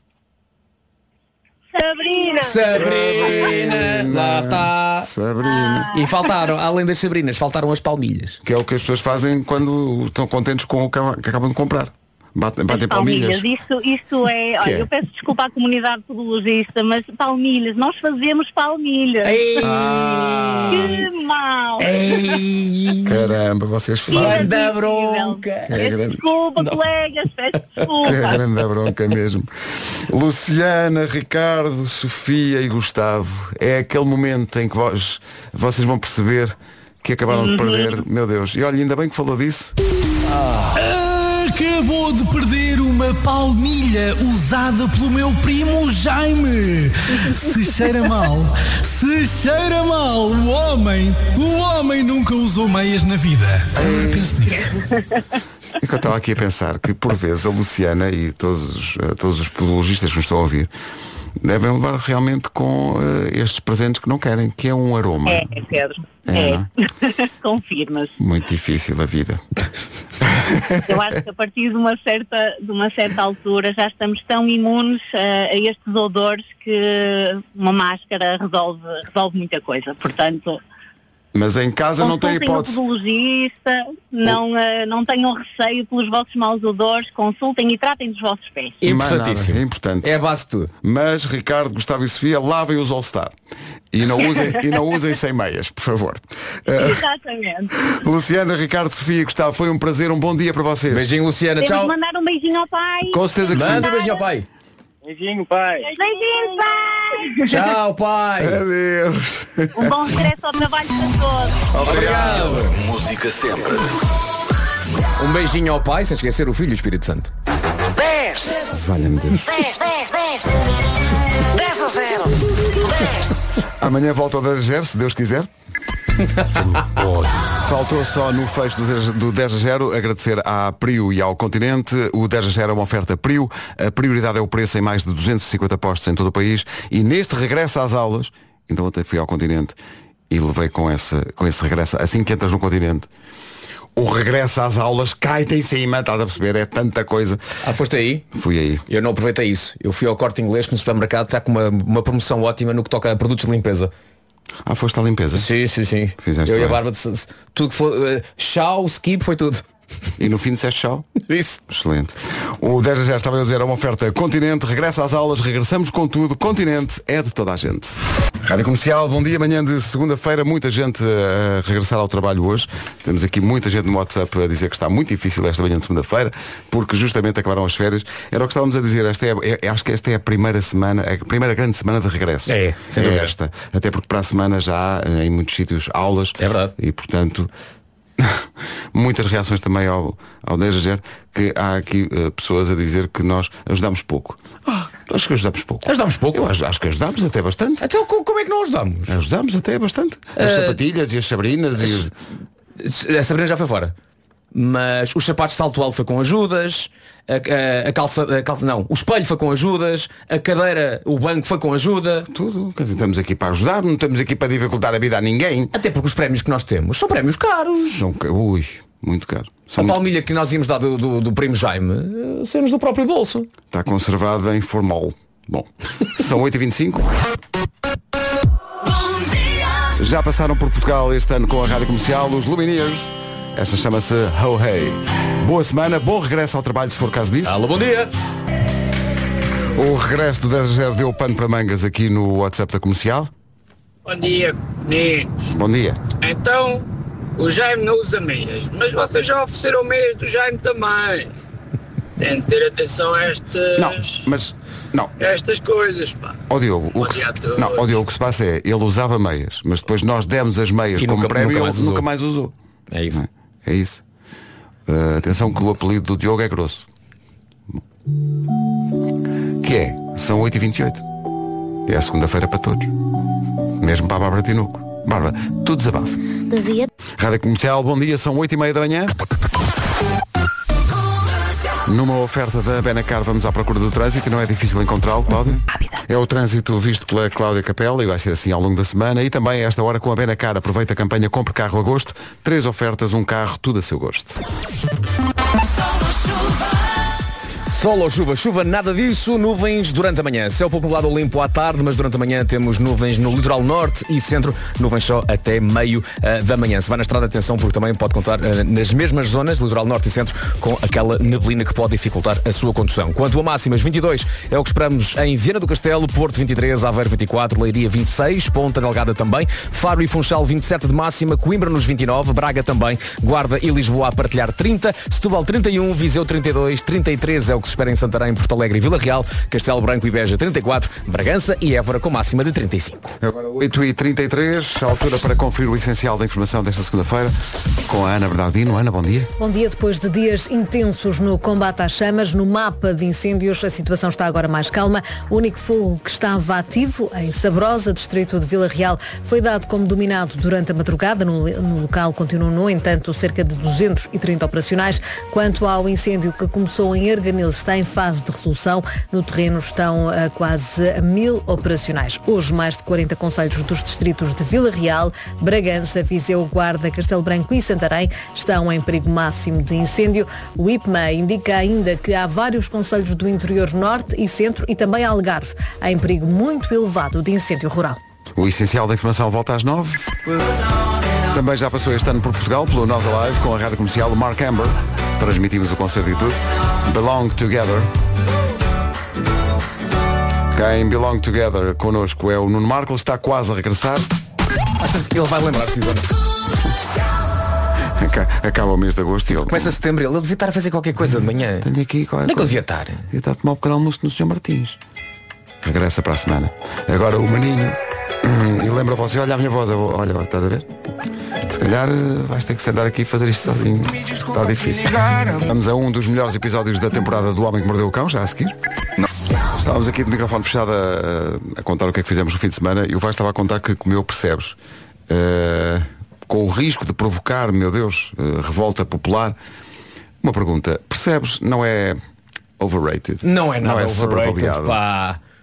[SPEAKER 13] Sabrina.
[SPEAKER 7] Sabrina. Lá está.
[SPEAKER 1] Sabrina.
[SPEAKER 7] E faltaram, além das Sabrinas, faltaram as palmilhas.
[SPEAKER 1] Que é o que as pessoas fazem quando estão contentes com o que que acabam de comprar. Batem, batem
[SPEAKER 13] Palmilhas,
[SPEAKER 1] palmilhas.
[SPEAKER 13] isso, isso é, olha,
[SPEAKER 1] Que é?
[SPEAKER 13] eu peço desculpa à comunidade podologista, mas palmilhas, nós fazemos palmilhas.
[SPEAKER 7] Ei.
[SPEAKER 1] Ah,
[SPEAKER 13] Que mal!
[SPEAKER 7] Ei.
[SPEAKER 1] caramba, vocês fazem.
[SPEAKER 7] Manda bronca.
[SPEAKER 1] É
[SPEAKER 13] Peço
[SPEAKER 1] grande.
[SPEAKER 13] desculpa, colegas, peço
[SPEAKER 1] Que
[SPEAKER 13] desculpa.
[SPEAKER 1] grande a bronca mesmo. Luciana, Ricardo, Sofia e Gustavo. É aquele momento em que vós, vocês vão perceber que acabaram de perder. Meu Deus. E olha, ainda bem que falou disso.
[SPEAKER 10] Acabou de perder uma palmilha usada pelo meu primo Jaime. Se cheira mal, se cheira mal, o homem, o homem nunca usou meias na vida. Agora pense nisso.
[SPEAKER 1] É que eu estava aqui a pensar que por vezes a Luciana e todos os, eh, todos os podologistas que nos estão a ouvir devem levar realmente com eh, estes presentes que não querem, que é um aroma.
[SPEAKER 13] É, é Pedro.
[SPEAKER 1] É,
[SPEAKER 13] É.
[SPEAKER 1] não
[SPEAKER 13] Confirmas.
[SPEAKER 1] Muito difícil a vida.
[SPEAKER 13] Eu acho que a partir de uma certa, de uma certa altura já estamos tão imunes a, a estes odores que uma máscara resolve, resolve muita coisa. Portanto,
[SPEAKER 1] Mas em casa não tem
[SPEAKER 13] consultem o
[SPEAKER 1] hipótese.
[SPEAKER 13] podologista, não, eh, não tenham receio pelos vossos maus odores, consultem e tratem dos vossos pés.
[SPEAKER 1] Mais
[SPEAKER 7] Importantíssimo.
[SPEAKER 1] nada, é importante.
[SPEAKER 7] É a base de tudo.
[SPEAKER 1] Mas Ricardo, Gustavo e Sofia, lavem os All-Star. E não usem, e não usem sem meias, por favor. Eh,
[SPEAKER 13] Exatamente.
[SPEAKER 1] Luciana, Ricardo, Sofia e Gustavo, foi um prazer, um bom dia para vocês.
[SPEAKER 7] Beijinho, Luciana.
[SPEAKER 13] Temos
[SPEAKER 7] Tchau.
[SPEAKER 13] de mandar um beijinho ao pai.
[SPEAKER 1] Com certeza que sim.
[SPEAKER 7] Manda um beijinho ao pai.
[SPEAKER 14] Beijinho, pai.
[SPEAKER 13] Beijinho, pai.
[SPEAKER 7] Tchau, pai.
[SPEAKER 1] Adeus.
[SPEAKER 13] Um bom regresso ao trabalho para todos.
[SPEAKER 7] Obrigado.
[SPEAKER 15] Música sempre.
[SPEAKER 7] Um beijinho ao pai, sem esquecer o filho e o Espírito Santo.
[SPEAKER 12] dez,
[SPEAKER 1] Valha-me Deus.
[SPEAKER 12] dez, dez, dez. dez a zero. dez.
[SPEAKER 1] Amanhã volta ao dez a zero, se Deus quiser. Faltou só no fecho do dez- do dez a zero agradecer à Prio e ao Continente. O dez a zero é uma oferta Prio. A prioridade é o preço em mais de duzentos e cinquenta postos em todo o país. E neste regresso às aulas, então ontem fui ao Continente e levei com, essa, com esse regresso. Assim que entras no continente, o regresso às aulas cai-te em cima, estás a perceber? É tanta coisa.
[SPEAKER 7] Ah, foste aí?
[SPEAKER 1] Fui aí.
[SPEAKER 7] Eu não aproveitei isso. Eu fui ao Corte Inglês, que no supermercado está com uma, uma promoção ótima no que toca a produtos de limpeza.
[SPEAKER 1] Ah, foste à limpeza?
[SPEAKER 7] Sim, sim, sim.
[SPEAKER 1] Fizeste
[SPEAKER 7] eu
[SPEAKER 1] bem.
[SPEAKER 7] e a Bárbara, tudo que foi, uh, chau, skip, foi tudo.
[SPEAKER 1] E no fim disseste tchau?
[SPEAKER 7] Isso.
[SPEAKER 1] Excelente. O dez a zero estava a dizer, é uma oferta Continente, regressa às aulas, regressamos com tudo. Continente é de toda a gente. Rádio Comercial, bom dia, manhã de segunda-feira, muita gente a regressar ao trabalho hoje. Temos aqui muita gente no WhatsApp a dizer que está muito difícil esta manhã de segunda-feira, porque justamente acabaram as férias. Era o que estávamos a dizer, esta é, é, acho que esta é a primeira semana, a primeira grande semana de regresso.
[SPEAKER 7] É, sem
[SPEAKER 1] é
[SPEAKER 7] dúvida.
[SPEAKER 1] esta. Até porque para a semana já há em muitos sítios aulas.
[SPEAKER 7] É verdade.
[SPEAKER 1] E portanto... muitas reações também ao, ao dez a zero, que há aqui uh, pessoas a dizer que nós ajudamos pouco. Ah, acho que ajudamos pouco.
[SPEAKER 7] Ajudamos pouco?
[SPEAKER 1] Eu acho, acho que ajudamos até bastante.
[SPEAKER 7] Então como é que não ajudamos?
[SPEAKER 1] Ajudamos até bastante. As
[SPEAKER 7] Uh,
[SPEAKER 1] sapatilhas e as sabrinas e os...
[SPEAKER 7] A Sabrina já foi fora. Mas os sapatos de salto alto foi com ajudas, a, a, a, calça, a calça, não, o espelho foi com ajudas, a cadeira, o banco foi com ajuda.
[SPEAKER 1] Tudo. Quer dizer, estamos aqui para ajudar, não estamos aqui para dificultar a vida a ninguém.
[SPEAKER 7] Até porque os prémios que nós temos são prémios caros.
[SPEAKER 1] São, ui, muito caro.
[SPEAKER 7] A palmilha que nós íamos dar do, do, do primo Jaime, saímos do próprio bolso.
[SPEAKER 1] Está conservada em formol. Bom, são oito e vinte e cinco. Já passaram por Portugal este ano com a Rádio Comercial os Lumineers. Esta chama-se Ho Hey. Boa semana, bom regresso ao trabalho se for caso disso.
[SPEAKER 7] Alô, bom dia.
[SPEAKER 1] O regresso do dez a zero deu pano para mangas aqui no WhatsApp da Comercial.
[SPEAKER 11] Bom dia, meninos.
[SPEAKER 1] Bom dia.
[SPEAKER 11] Então, o Jaime não usa meias, mas vocês já ofereceram meias do Jaime também. Tem de ter atenção a estas...
[SPEAKER 1] Não, mas... Não.
[SPEAKER 11] Estas coisas, pá.
[SPEAKER 1] Ó Diogo, o
[SPEAKER 11] Bom
[SPEAKER 1] que
[SPEAKER 11] dia
[SPEAKER 1] se...
[SPEAKER 11] a todos.
[SPEAKER 1] não, ó Diogo, o que se passa é, ele usava meias, mas depois nós demos as meias
[SPEAKER 7] E
[SPEAKER 1] como
[SPEAKER 7] nunca-
[SPEAKER 1] prémio e
[SPEAKER 7] nunca
[SPEAKER 1] ele
[SPEAKER 7] mais usou.
[SPEAKER 1] nunca mais usou.
[SPEAKER 7] É isso.
[SPEAKER 1] É isso. Uh, atenção que o apelido do Diogo é grosso. Que é? São oito e vinte e oito. É a segunda-feira para todos. Mesmo para a Bárbara Tinoco. Bárbara, tu desabafa. Rádio Comercial, bom dia, são oito e meia da manhã. Numa oferta da Benacar vamos à procura do trânsito e não é difícil encontrá-lo, Cláudia. É o trânsito visto pela Cláudia Capela e vai ser assim ao longo da semana. E também a esta hora com a Benacar aproveita a campanha Compre Carro Agosto. Três ofertas, um carro, tudo a seu gosto.
[SPEAKER 7] Sol ou chuva, chuva, nada disso, nuvens durante a manhã. Céu pouco nublado ou limpo à tarde, mas durante a manhã temos nuvens no litoral norte e centro, nuvens só até meio uh, da manhã. Se vai na estrada, atenção, porque também pode contar uh, nas mesmas zonas, litoral norte e centro, com aquela neblina que pode dificultar a sua condução. Quanto a máximas, vinte e dois é o que esperamos em Viana do Castelo, Porto vinte e três, Aveiro vinte e quatro, Leiria vinte e seis, Ponta Delgada também, Faro e Funchal vinte e sete de máxima, Coimbra nos vinte e nove, Braga também, Guarda e Lisboa a partilhar trinta, Setúbal trinta e um, Viseu trinta e dois, trinta e três é o que se espera em Santarém, Porto Alegre e Vila Real, Castelo Branco e Beja trinta e quatro, Bragança e Évora com máxima de trinta e cinco.
[SPEAKER 1] Agora oito e trinta e três, a altura para conferir o essencial da informação desta segunda-feira com a Ana Bernardino. Ana, bom dia.
[SPEAKER 2] Bom dia. Depois de dias intensos no combate às chamas, no mapa de incêndios, a situação está agora mais calma. O único fogo que estava ativo, em Sabrosa, distrito de Vila Real, foi dado como dominado durante a madrugada. No, no local continuam, no entanto, cerca de duzentos e trinta operacionais. Quanto ao incêndio que começou em Arganil, está em fase de resolução. No terreno estão uh, quase mil operacionais. Hoje, mais de quarenta concelhos dos distritos de Vila Real, Bragança, Viseu, Guarda, Castelo Branco e Santarém estão em perigo máximo de incêndio. O I P M A indica ainda que há vários concelhos do interior norte e centro e também Algarve em perigo muito elevado de incêndio rural.
[SPEAKER 1] O essencial da informação volta às nove. Também já passou este ano por Portugal, pelo Nós Alive, com a rádio comercial, o Mark Amber. Transmitimos o concerto e tudo. Belong Together. Quem Belong Together connosco é o Nuno Marco, está quase a regressar.
[SPEAKER 7] Achas que ele vai lembrar-se, Isana?
[SPEAKER 1] Acaba o mês de agosto e ele...
[SPEAKER 7] Começa setembro, ele devia estar a fazer qualquer coisa de manhã.
[SPEAKER 1] Tenho aqui qualquer
[SPEAKER 7] Onde é que eu
[SPEAKER 1] coisa.
[SPEAKER 7] devia estar?
[SPEAKER 1] Devia estar a tomar um pequeno almoço no senhor Martins. Regressa para a semana. Agora o Maninho. Hum, e lembra você, olha a minha voz, eu, olha, estás a ver? Se calhar vais ter que sentar aqui e fazer isto sozinho. Está difícil. Vamos a um dos melhores episódios da temporada do Homem que Mordeu o Cão, já a seguir. Não. Estávamos aqui de microfone fechado a, a contar o que é que fizemos no fim de semana e o Vasco estava a contar que comeu percebes. Uh, com o risco de provocar, meu Deus, uh, revolta popular. Uma pergunta, percebes não é overrated?
[SPEAKER 7] Não é nada
[SPEAKER 1] não é
[SPEAKER 7] overrated,
[SPEAKER 1] superavaliado.
[SPEAKER 7] pá.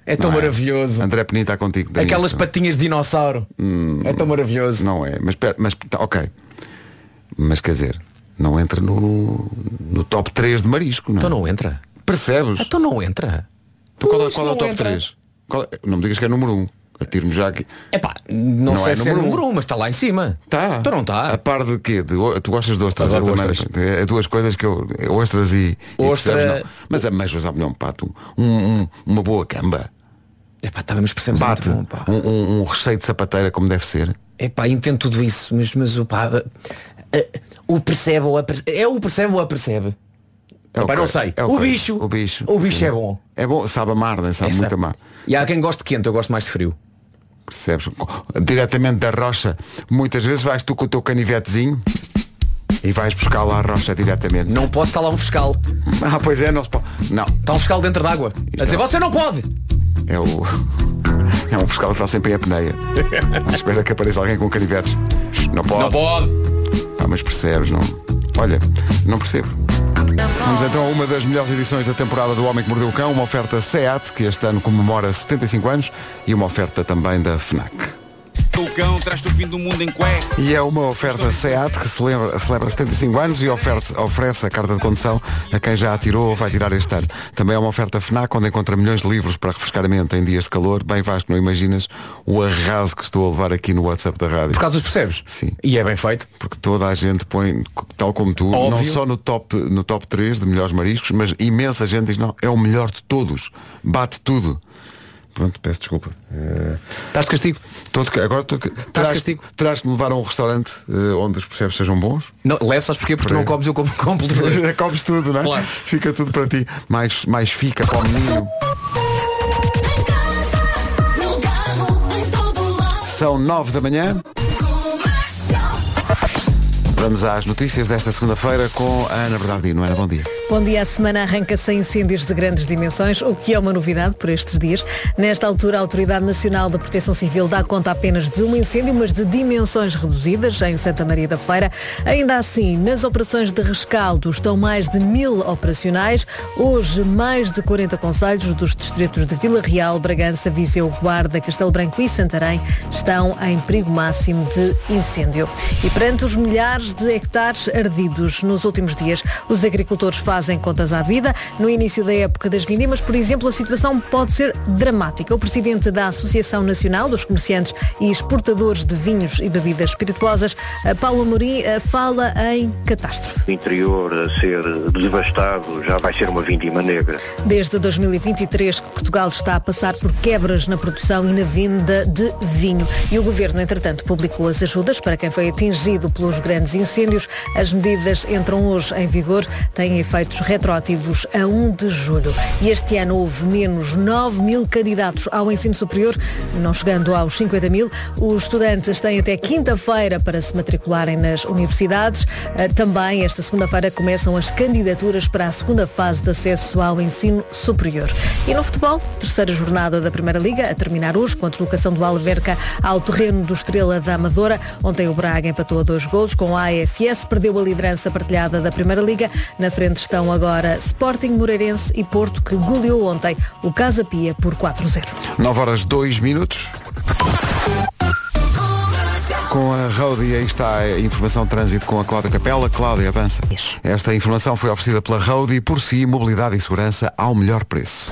[SPEAKER 7] É tão
[SPEAKER 1] Não
[SPEAKER 7] maravilhoso.
[SPEAKER 1] André Penin está contigo.
[SPEAKER 7] Aquelas
[SPEAKER 1] nisto.
[SPEAKER 7] patinhas de dinossauro.
[SPEAKER 1] Hum,
[SPEAKER 7] é tão maravilhoso.
[SPEAKER 1] Não é, mas, mas tá, ok. Mas quer dizer, não entra no, no top três de marisco, não é?
[SPEAKER 7] Então não entra.
[SPEAKER 1] Percebes?
[SPEAKER 7] Então não entra.
[SPEAKER 1] Então qual, é-
[SPEAKER 7] Pois,
[SPEAKER 1] qual é o
[SPEAKER 7] não
[SPEAKER 1] top
[SPEAKER 7] entra.
[SPEAKER 1] três? Qual é- Não me digas que é número um. Atiro-me já aqui.
[SPEAKER 7] Epá, não,
[SPEAKER 1] Não
[SPEAKER 7] sei
[SPEAKER 1] é
[SPEAKER 7] se é
[SPEAKER 1] número um.
[SPEAKER 7] número um, mas está lá em cima.
[SPEAKER 1] Tá.
[SPEAKER 7] Então não está.
[SPEAKER 1] A par de quê? De, o- tu gostas de ostras?
[SPEAKER 7] Adoro
[SPEAKER 1] eu também.
[SPEAKER 7] ostras.
[SPEAKER 1] É duas coisas que eu. é Ostras e. e
[SPEAKER 7] Ostra-
[SPEAKER 1] percebes, não. Mas a mais usar não, pá, tu, um, um- uma boa gamba.
[SPEAKER 7] Epá, tá, mas percebemos
[SPEAKER 1] Bate
[SPEAKER 7] muito bom, pá.
[SPEAKER 1] um, um, um recheio de sapateira como deve ser.
[SPEAKER 7] Epá, entendo tudo isso, mas, mas o pá, eh, o percebe ou a percebe. É o percebe ou a percebe.
[SPEAKER 1] É
[SPEAKER 7] Epá,
[SPEAKER 1] ok,
[SPEAKER 7] não sei.
[SPEAKER 1] é
[SPEAKER 7] o,
[SPEAKER 1] ok.
[SPEAKER 7] bicho,
[SPEAKER 1] o bicho.
[SPEAKER 7] o bicho
[SPEAKER 1] sim.
[SPEAKER 7] é bom.
[SPEAKER 1] É bom, sabe amar, né? Sabe
[SPEAKER 7] É,
[SPEAKER 1] muito
[SPEAKER 7] sabe.
[SPEAKER 1] amar.
[SPEAKER 7] E há quem goste de quente, eu gosto mais de frio.
[SPEAKER 1] Percebes? Diretamente da rocha. Muitas vezes vais tu com o teu canivetezinho e vais buscar lá a rocha diretamente.
[SPEAKER 7] Não pode estar lá um fiscal.
[SPEAKER 1] Ah, pois é, não se pode. Não.
[SPEAKER 7] Está um fiscal dentro d'água. A dizer,
[SPEAKER 1] é-
[SPEAKER 7] você não pode.
[SPEAKER 1] É o. É um fiscal que está sempre em apneia. Espera que apareça alguém com canivetes. Não pode.
[SPEAKER 7] Não pode.
[SPEAKER 1] Ah, mas percebes, não? Olha, não percebo. Vamos então a uma das melhores edições da temporada do Homem que Mordeu o Cão, uma oferta SEAT, que este ano comemora setenta e cinco anos, e uma oferta também da FNAC.
[SPEAKER 14] O cão traz-te o fim do mundo em cueca.
[SPEAKER 1] E é uma oferta SEAT que celebra, celebra setenta e cinco anos e oferece, oferece a carta de condução a quem já a tirou ou vai tirar este ano. Também é uma oferta FNAC onde encontra milhões de livros para refrescar a mente em dias de calor. Bem, Vasco, não imaginas o arraso que estou a levar aqui no WhatsApp da rádio.
[SPEAKER 7] Por causa dos percebes?
[SPEAKER 1] Sim.
[SPEAKER 7] E é bem feito.
[SPEAKER 1] Porque toda a gente põe, tal como tu,
[SPEAKER 7] Óbvio.
[SPEAKER 1] não só no top, no top três de melhores mariscos, mas imensa gente diz, não, é o melhor de todos. Bate tudo. Pronto, peço desculpa. Uh,
[SPEAKER 7] Estás de castigo.
[SPEAKER 1] Todo, agora tô, terás,
[SPEAKER 7] castigo.
[SPEAKER 1] terás de me levar a um restaurante uh, onde os percebes sejam bons.
[SPEAKER 7] Não, leve, sabes porquê? Porque tu não comes, eu como, como pelos dois.
[SPEAKER 1] Comes tudo, não é?
[SPEAKER 7] Claro.
[SPEAKER 1] Fica tudo para ti. Mais, mais fica para o menino. São nove da manhã. Vamos às notícias desta segunda-feira com a Ana Bernardino. Ana, bom dia.
[SPEAKER 2] Bom dia, a semana arranca sem incêndios de grandes dimensões, o que é uma novidade por estes dias. Nesta altura, a Autoridade Nacional da Proteção Civil dá conta apenas de um incêndio, mas de dimensões reduzidas, em Santa Maria da Feira. Ainda assim, nas operações de rescaldo estão mais de mil operacionais. Hoje, mais de quarenta concelhos dos distritos de Vila Real, Bragança, Viseu, Guarda, Castelo Branco e Santarém estão em perigo máximo de incêndio. E perante os milhares de hectares ardidos nos últimos dias, os agricultores fazem contas à vida. No início da época das vindimas, por exemplo, a situação pode ser dramática. O presidente da Associação Nacional dos Comerciantes e Exportadores de Vinhos e Bebidas Espirituosas, Paulo Amorim, fala em catástrofe.
[SPEAKER 4] O interior a ser devastado já vai ser uma vindima negra.
[SPEAKER 2] Desde dois mil e vinte e três que Portugal está a passar por quebras na produção e na venda de vinho. E o Governo, entretanto, publicou as ajudas para quem foi atingido pelos grandes incêndios. As medidas entram hoje em vigor, têm efeitos retroativos a um de julho. E este ano houve menos nove mil candidatos ao ensino superior, não chegando aos cinquenta mil. Os estudantes têm até quinta-feira para se matricularem nas universidades. Também esta segunda-feira começam as candidaturas para a segunda fase de acesso ao ensino superior. E no futebol, terceira jornada da Primeira Liga, a terminar hoje com a deslocação do Alverca ao terreno do Estrela da Amadora. Ontem o Braga empatou a dois golos com a A F S, perdeu a liderança partilhada da Primeira Liga. Na frente estão agora Sporting, Moreirense e Porto, que goleou ontem o Casa Pia por quatro a zero.
[SPEAKER 1] nove horas dois minutos. Com a Roadie, aí está a informação de trânsito com a Cláudia Capela. Cláudia, avança. Esta informação foi oferecida pela Roadie, por si, mobilidade e segurança ao melhor preço.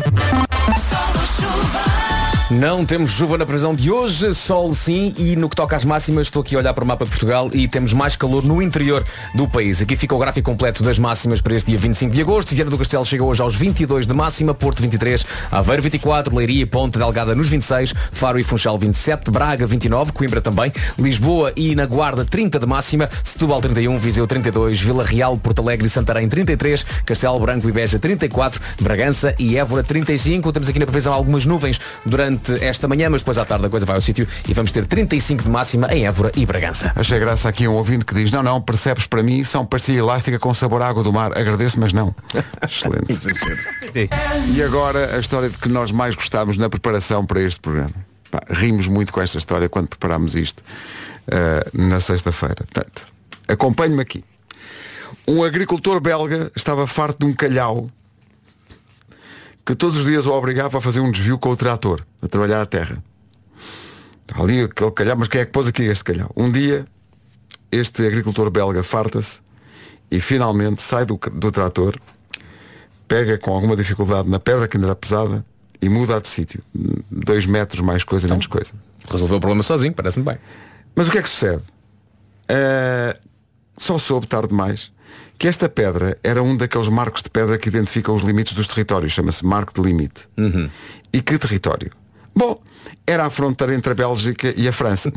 [SPEAKER 7] Não temos chuva na previsão de hoje, sol sim, e no que toca às máximas, estou aqui a olhar para o mapa de Portugal e temos mais calor no interior do país. Aqui fica o gráfico completo das máximas para este dia vinte e cinco de agosto. Viana do Castelo chega hoje aos vinte e dois de máxima, Porto vinte e três, Aveiro vinte e quatro, Leiria e Ponte Delgada nos vinte e seis, Faro e Funchal vinte e sete, Braga vinte e nove, Coimbra também, Lisboa e na Guarda trinta de máxima, Setúbal trinta e um, Viseu trinta e dois, Vila Real, Porto Alegre e Santarém trinta e três, Castelo Branco e Beja trinta e quatro, Bragança e Évora trinta e cinco. Temos aqui na previsão algumas nuvens durante esta manhã, mas depois à tarde a coisa vai ao sítio e vamos ter trinta e cinco de máxima em Évora e Bragança.
[SPEAKER 1] Achei graça aqui um ouvinte que diz, não, não, percebes, para mim são pastilha elástica com sabor à água do mar. Agradeço, mas não. Excelente. E agora a história de que nós mais gostámos na preparação para este programa. Pá, rimos muito com esta história quando preparámos isto uh, na sexta-feira. Portanto, acompanhe-me aqui. Um agricultor belga estava farto de um calhau que todos os dias o obrigava a fazer um desvio com o trator, a trabalhar a terra. Ali aquele calhau, mas quem é que pôs aqui este calhau? Um dia, este agricultor belga farta-se e finalmente sai do, do trator, pega com alguma dificuldade na pedra que ainda era pesada e muda de sítio. Dois metros, mais coisa, então, menos coisa.
[SPEAKER 7] Resolveu o problema sozinho, parece-me bem.
[SPEAKER 1] Mas o que é que sucede? Uh, só soube tarde demais que esta pedra era um daqueles marcos de pedra que identificam os limites dos territórios. Chama-se marco de limite.
[SPEAKER 7] Uhum.
[SPEAKER 1] E que território? Bom, era a fronteira entre a Bélgica e a França.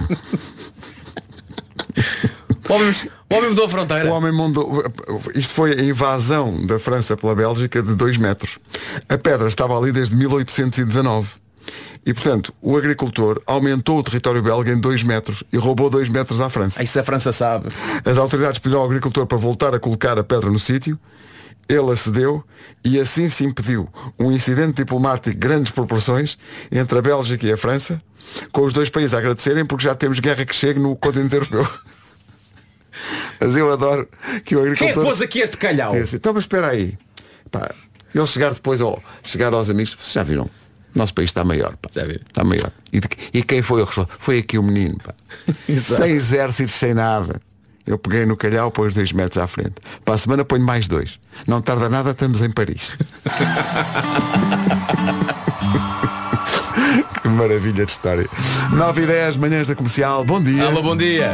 [SPEAKER 7] O homem, o homem mudou a fronteira.
[SPEAKER 1] O homem mudou. Isto foi a invasão da França pela Bélgica de dois metros. A pedra estava ali desde mil oitocentos e dezanove. E, portanto, o agricultor aumentou o território belga em dois metros e roubou dois metros à França.
[SPEAKER 7] Isso a França sabe.
[SPEAKER 1] As autoridades pediram ao agricultor para voltar a colocar a pedra no sítio. Ele acedeu e assim se impediu um incidente diplomático de grandes proporções entre a Bélgica e a França, com os dois países a agradecerem porque já temos guerra que chegue no continente europeu. Mas eu adoro que o agricultor...
[SPEAKER 7] Quem é que pôs aqui este calhau?
[SPEAKER 1] Assim, então, mas espera aí. Pá, eles chegar depois ao, chegar aos amigos, vocês já viram? Nosso país está maior, pá.
[SPEAKER 7] Já viram?
[SPEAKER 1] Está maior. E, de, e quem foi o responsável? Foi aqui o menino, pá. Sem exércitos, sem nada. Eu peguei no calhau, pôs dois metros à frente. Para a semana ponho mais dois. Não tarda nada, estamos em Paris. Que maravilha de história. nove e dez, manhãs da Comercial. Bom dia.
[SPEAKER 7] Alô, bom dia.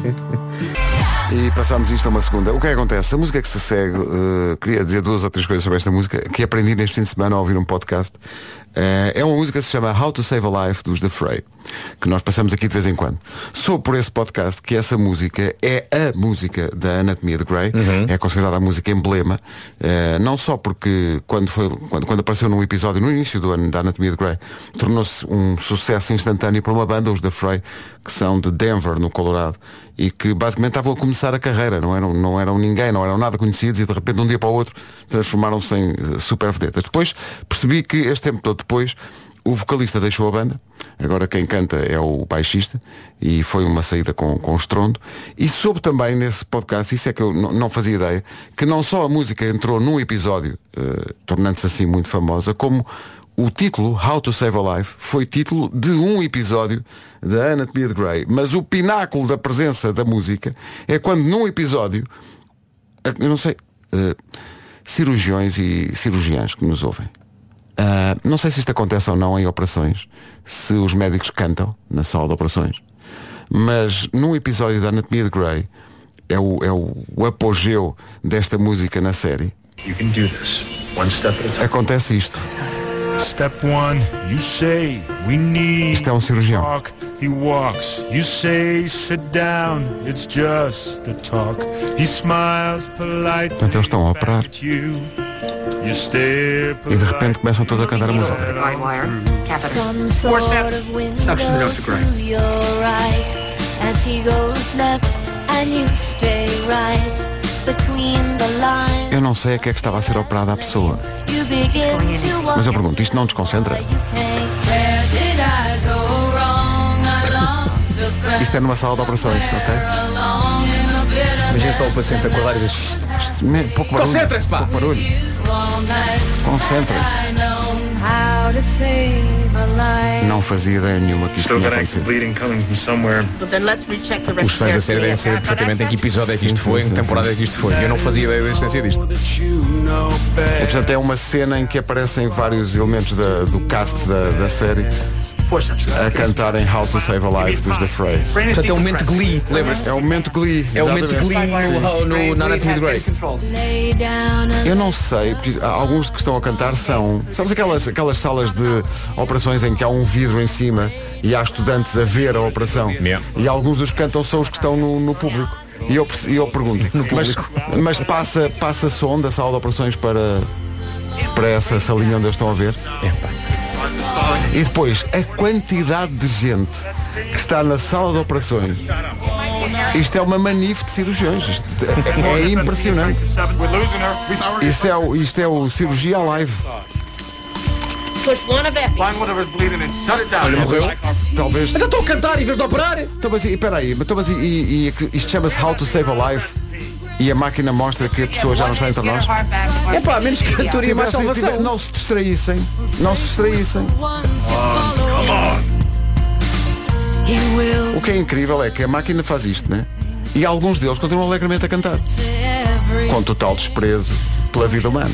[SPEAKER 1] E passámos isto a uma segunda. O que é que acontece? A música que se segue, uh, queria dizer duas ou três coisas sobre esta música que aprendi neste fim de semana ao ouvir um podcast. Uh, é uma música que se chama How to Save a Life, dos The Fray, que nós passamos aqui de vez em quando. Soube por esse podcast que essa música é a música da Anatomia de Grey. Uhum. É considerada a música emblema, uh, não só porque quando, foi, quando, quando apareceu num episódio no início do ano da Anatomia de Grey, tornou-se um sucesso instantâneo para uma banda, os The Fray, que são de Denver, no Colorado, e que basicamente estavam a começar a carreira, não eram, não eram ninguém, não eram nada conhecidos, e de repente de um dia para o outro transformaram-se em uh, super vedetas. Depois percebi que este tempo todo depois o vocalista deixou a banda, agora quem canta é o baixista, e foi uma saída com, com estrondo. E soube também nesse podcast, isso é que eu n- não fazia ideia, que não só a música entrou num episódio, uh, tornando-se assim muito famosa, como o título, How to Save a Life, foi título de um episódio da Anatomia de Grey. Mas o pináculo da presença da música é quando num episódio, eu não sei, uh, cirurgiões e cirurgiãs que nos ouvem, uh, não sei se isto acontece ou não em operações, se os médicos cantam na sala de operações, mas num episódio da Anatomia de Grey é o, é o, o apogeu desta música na série.
[SPEAKER 15] You can do this. One step at a time.
[SPEAKER 1] Acontece isto.
[SPEAKER 15] Step one, you say we need.
[SPEAKER 1] Isto é um cirurgião.
[SPEAKER 15] Talk. He walks. You say sit down. It's just a talk. He smiles politely.
[SPEAKER 1] Portanto, eles estão a operar.
[SPEAKER 15] You. You stare
[SPEAKER 1] E de repente começam todos a cantar a música.
[SPEAKER 15] Suction the Doctor Gray.
[SPEAKER 16] As he goes left and you stay right between the lines.
[SPEAKER 1] Eu não sei a que é que estava a ser operada a pessoa, mas eu pergunto, isto não desconcentra? Isto é numa sala de operações, ok?
[SPEAKER 7] Imagina só o paciente acordar e dizer
[SPEAKER 1] pouco barulho.
[SPEAKER 7] Concentrem-se, pá!
[SPEAKER 1] Pouco barulho. Concentrem-se. Não fazia ideia nenhuma que isto tinha acontecido.
[SPEAKER 7] Os fãs da série devem saber perfeitamente em que episódio é que isto foi, em que temporada é que isto foi. Eu não fazia ideia da existência disto.
[SPEAKER 1] E, portanto, é uma cena em que aparecem vários elementos da, do cast da, da série a cantarem How to Save a Life dos The Fray.
[SPEAKER 7] Portanto, é um momento Glee, lembras-te?
[SPEAKER 1] É um momento Glee.
[SPEAKER 7] É um momento Glee no, no, na Anatomia de Grey.
[SPEAKER 1] Eu não sei, porque alguns que estão a cantar são, sabes aquelas, aquelas salas de operações em que há um vidro em cima e há estudantes a ver a operação,
[SPEAKER 7] yeah.
[SPEAKER 1] E alguns dos que cantam são os que estão no, no público. E eu, e eu pergunto, mas, mas passa, passa som da sala de operações para, para essa salinha onde eles estão a ver?
[SPEAKER 7] Epa.
[SPEAKER 1] E depois, a quantidade de gente que está na sala de operações. Isto é uma manife de cirurgiões. Isto é, é impressionante. Isto é, o, isto é o cirurgia live.
[SPEAKER 7] Olha, morreu.
[SPEAKER 1] Talvez.
[SPEAKER 7] Ainda estou a cantar em vez de operar.
[SPEAKER 1] Então, mas, e, peraí, então, mas, e, e, isto chama-se How to Save a Life. e a máquina mostra que a pessoa já não está entre nós.
[SPEAKER 7] É pá, menos que a teoria mais
[SPEAKER 1] Tivessem-
[SPEAKER 7] salvação.
[SPEAKER 1] tive- Não se distraíssem. Não se distraíssem. O que é incrível é que a máquina faz isto, né? E alguns deles continuam alegremente a cantar. Com total desprezo pela vida humana.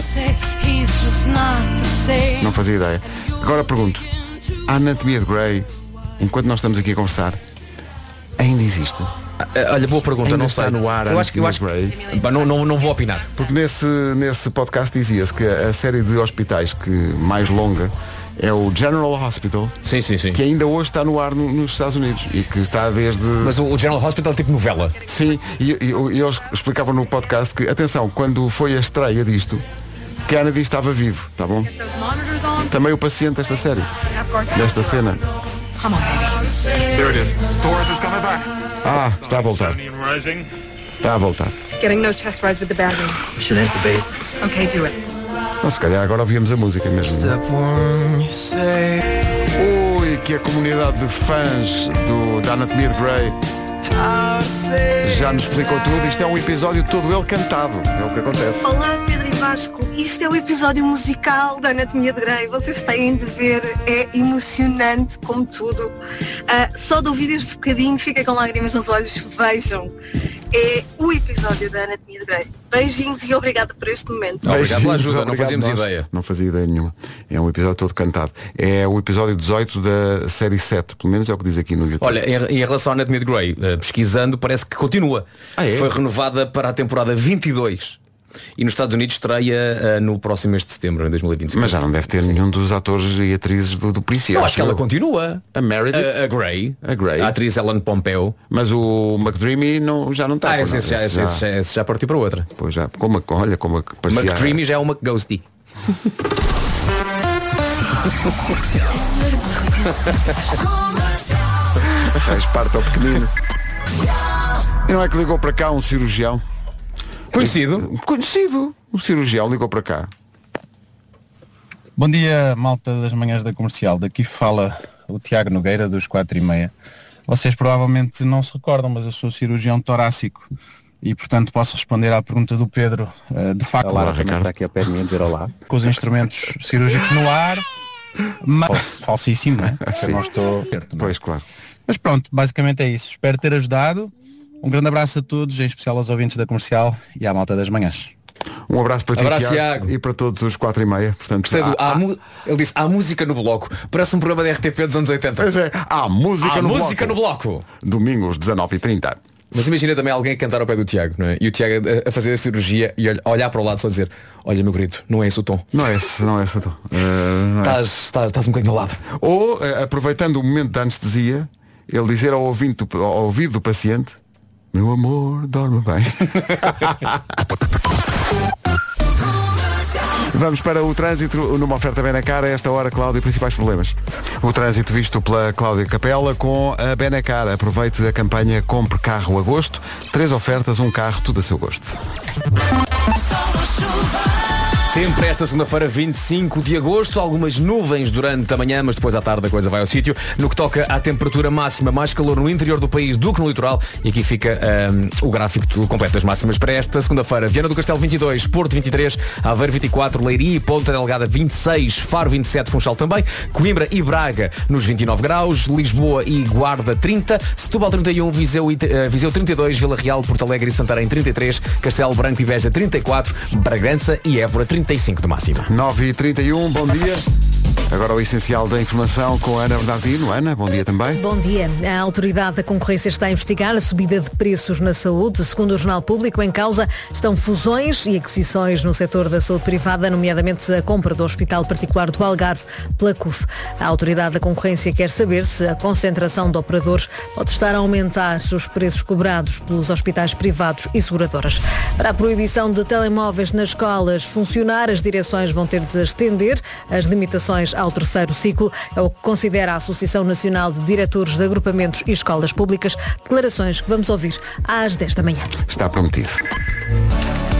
[SPEAKER 1] Não fazia ideia. Agora pergunto, a Anatomia de Grey, enquanto nós estamos aqui a conversar, ainda existe?
[SPEAKER 7] Olha, boa pergunta,
[SPEAKER 1] Ainda
[SPEAKER 7] não
[SPEAKER 1] está
[SPEAKER 7] sei.
[SPEAKER 1] no ar a
[SPEAKER 7] eu acho que eu acho
[SPEAKER 1] Anatomia
[SPEAKER 7] que
[SPEAKER 1] de Grey?
[SPEAKER 7] Bah, não, não, não vou opinar.
[SPEAKER 1] Porque nesse, nesse podcast dizia-se que a série de hospitais que mais longa é o General Hospital.
[SPEAKER 7] Sim, sim, sim.
[SPEAKER 1] Que ainda hoje está no ar no- nos Estados Unidos e que está desde...
[SPEAKER 7] Mas o, o General Hospital é tipo novela.
[SPEAKER 1] Sim, e, e, e eles explicavam no podcast que, atenção, quando foi a estreia disto, Kennedy estava vivo, tá bom? Também o paciente desta série, desta cena.
[SPEAKER 17] There it is. Taurus is coming back.
[SPEAKER 1] Ah, está a voltar. Está a voltar.
[SPEAKER 18] Getting no chest rise with the bathroom.
[SPEAKER 17] We should intubate.
[SPEAKER 18] Okay, do it.
[SPEAKER 1] Então, se calhar agora ouvíamos a música mesmo. Ui, que a comunidade de fãs do, da Anatomia de Grey já nos explicou tudo. Isto é um episódio todo ele cantado. É o que acontece.
[SPEAKER 19] Olá, Pedro e Vasco. Isto é o episódio musical da Anatomia de Grey. Vocês têm de ver, é emocionante como tudo. Ah, só de ouvir este bocadinho fica com lágrimas nos olhos. Vejam. É o episódio da Anatomia de Grey. Beijinhos e obrigada por este momento.
[SPEAKER 7] Obrigado pela ajuda, não
[SPEAKER 1] Obrigado
[SPEAKER 7] fazíamos
[SPEAKER 1] nós.
[SPEAKER 7] ideia.
[SPEAKER 1] Não fazia ideia nenhuma. É um episódio todo cantado. É o episódio dezoito da série sete, pelo menos é o que diz aqui no YouTube.
[SPEAKER 7] Olha, em, em relação à Anatomia de Grey, eh, pesquisando, parece que continua.
[SPEAKER 1] Ah, é?
[SPEAKER 7] Foi renovada para a temporada vinte e dois. E nos Estados Unidos estreia eh, no próximo mês de setembro, em dois mil e vinte e cinco.
[SPEAKER 1] Mas já não deve ter nenhum dos atores e atrizes do, do policial.
[SPEAKER 7] Eu acho que ela continua.
[SPEAKER 1] A Meredith?
[SPEAKER 7] A, a Grey.
[SPEAKER 1] A Grey.
[SPEAKER 7] A atriz Ellen Pompeo.
[SPEAKER 1] Mas o McDreamy não, já não está.
[SPEAKER 7] Ah,
[SPEAKER 1] pô,
[SPEAKER 7] esse,
[SPEAKER 1] não,
[SPEAKER 7] esse já, esse, esse já, esse já partiu para outra.
[SPEAKER 1] Pois já, como, a- olha como a que parecia.
[SPEAKER 7] McDreamy já é o McGhosty.
[SPEAKER 1] Faz parte ao pequenino. E não é que ligou para cá um cirurgião?
[SPEAKER 7] Conhecido?
[SPEAKER 1] Conhecido. O cirurgião ligou para cá.
[SPEAKER 20] Bom dia, malta das manhãs da comercial. Daqui fala o Tiago Nogueira dos quatro e meia. Vocês provavelmente não se recordam, mas eu sou cirurgião torácico e portanto posso responder à pergunta do Pedro. Uh, de facto,
[SPEAKER 1] Olá,
[SPEAKER 20] a Lara também
[SPEAKER 1] Ricardo.
[SPEAKER 20] está aqui ao pé de mim a dizer olá. Com os instrumentos cirúrgicos no ar, mas falsíssimo, não é?
[SPEAKER 1] Sim.
[SPEAKER 20] Eu não estou certo, não é?
[SPEAKER 1] Pois, claro.
[SPEAKER 20] Mas pronto, basicamente é isso. Espero ter ajudado. Um grande abraço a todos, em especial aos ouvintes da comercial e à malta das manhãs.
[SPEAKER 1] Um abraço para ti,
[SPEAKER 7] Abraço,
[SPEAKER 1] Tiago,
[SPEAKER 7] Tiago.
[SPEAKER 1] e para todos os quatro e meia. Portanto,
[SPEAKER 7] Gostei do,
[SPEAKER 1] há-
[SPEAKER 7] há mu- ele disse, há música no bloco. Parece um programa da R T P dos anos oitenta.
[SPEAKER 1] Pois é, há música,
[SPEAKER 7] Há
[SPEAKER 1] no,
[SPEAKER 7] música
[SPEAKER 1] bloco.
[SPEAKER 7] no bloco.
[SPEAKER 1] Domingos, dezanove e trinta.
[SPEAKER 7] Mas imagina também alguém a cantar ao pé do Tiago, não é? E o Tiago a, a fazer a cirurgia e olh- olhar para o lado só dizer, olha meu querido, não é esse o tom.
[SPEAKER 1] Não é esse, não é esse. Então. Uh, não é.
[SPEAKER 7] Estás estás- estás um bocadinho ao lado.
[SPEAKER 1] Ou, eh, aproveitando o momento da anestesia, ele dizer ao, ouvinte, do- ao ouvido do paciente, meu amor, dorme bem. Vamos para o trânsito numa oferta Benacar. A esta hora, Cláudia, principais problemas. O trânsito visto pela Cláudia Capela com a Benacar. Aproveite a campanha Compre Carro Agosto. Três ofertas, um carro, tudo a seu gosto.
[SPEAKER 7] Tempo para esta segunda-feira, vinte e cinco de agosto, algumas nuvens durante a manhã, mas depois à tarde a coisa vai ao sítio. No que toca à temperatura máxima, mais calor no interior do país do que no litoral. E aqui fica um, o gráfico do completo das máximas para esta segunda-feira. Viana do Castelo vinte e dois, Porto vinte e três, Aveiro vinte e quatro, Leiria e Ponta Delgada vinte e seis, Faro vinte e sete, Funchal também, Coimbra e Braga nos vinte e nove graus, Lisboa e Guarda trinta, Setúbal trinta e um, Viseu, e, uh, Viseu trinta e dois, Vila Real, Porto Alegre e Santarém trinta e três, Castelo Branco e Beja trinta e quatro, Bragança e Évora trinta e cinco de máxima.
[SPEAKER 1] nove e trinta e um, bom dia. Agora o essencial da informação com a Ana Bernardino. Ana, bom dia também.
[SPEAKER 2] Bom dia. A Autoridade da Concorrência está a investigar a subida de preços na saúde. Segundo o Jornal Público, em causa estão fusões e aquisições no setor da saúde privada, nomeadamente a compra do Hospital Particular do Algarve pela C U F. A Autoridade da Concorrência quer saber se a concentração de operadores pode estar a aumentar os preços cobrados pelos hospitais privados e seguradoras. Para a proibição de telemóveis nas escolas funcionar, as direções vão ter de estender as limitações ao terceiro ciclo. É o que considera a Associação Nacional de Diretores de Agrupamentos e Escolas Públicas. Declarações que vamos ouvir às dez da manhã.
[SPEAKER 1] Está prometido.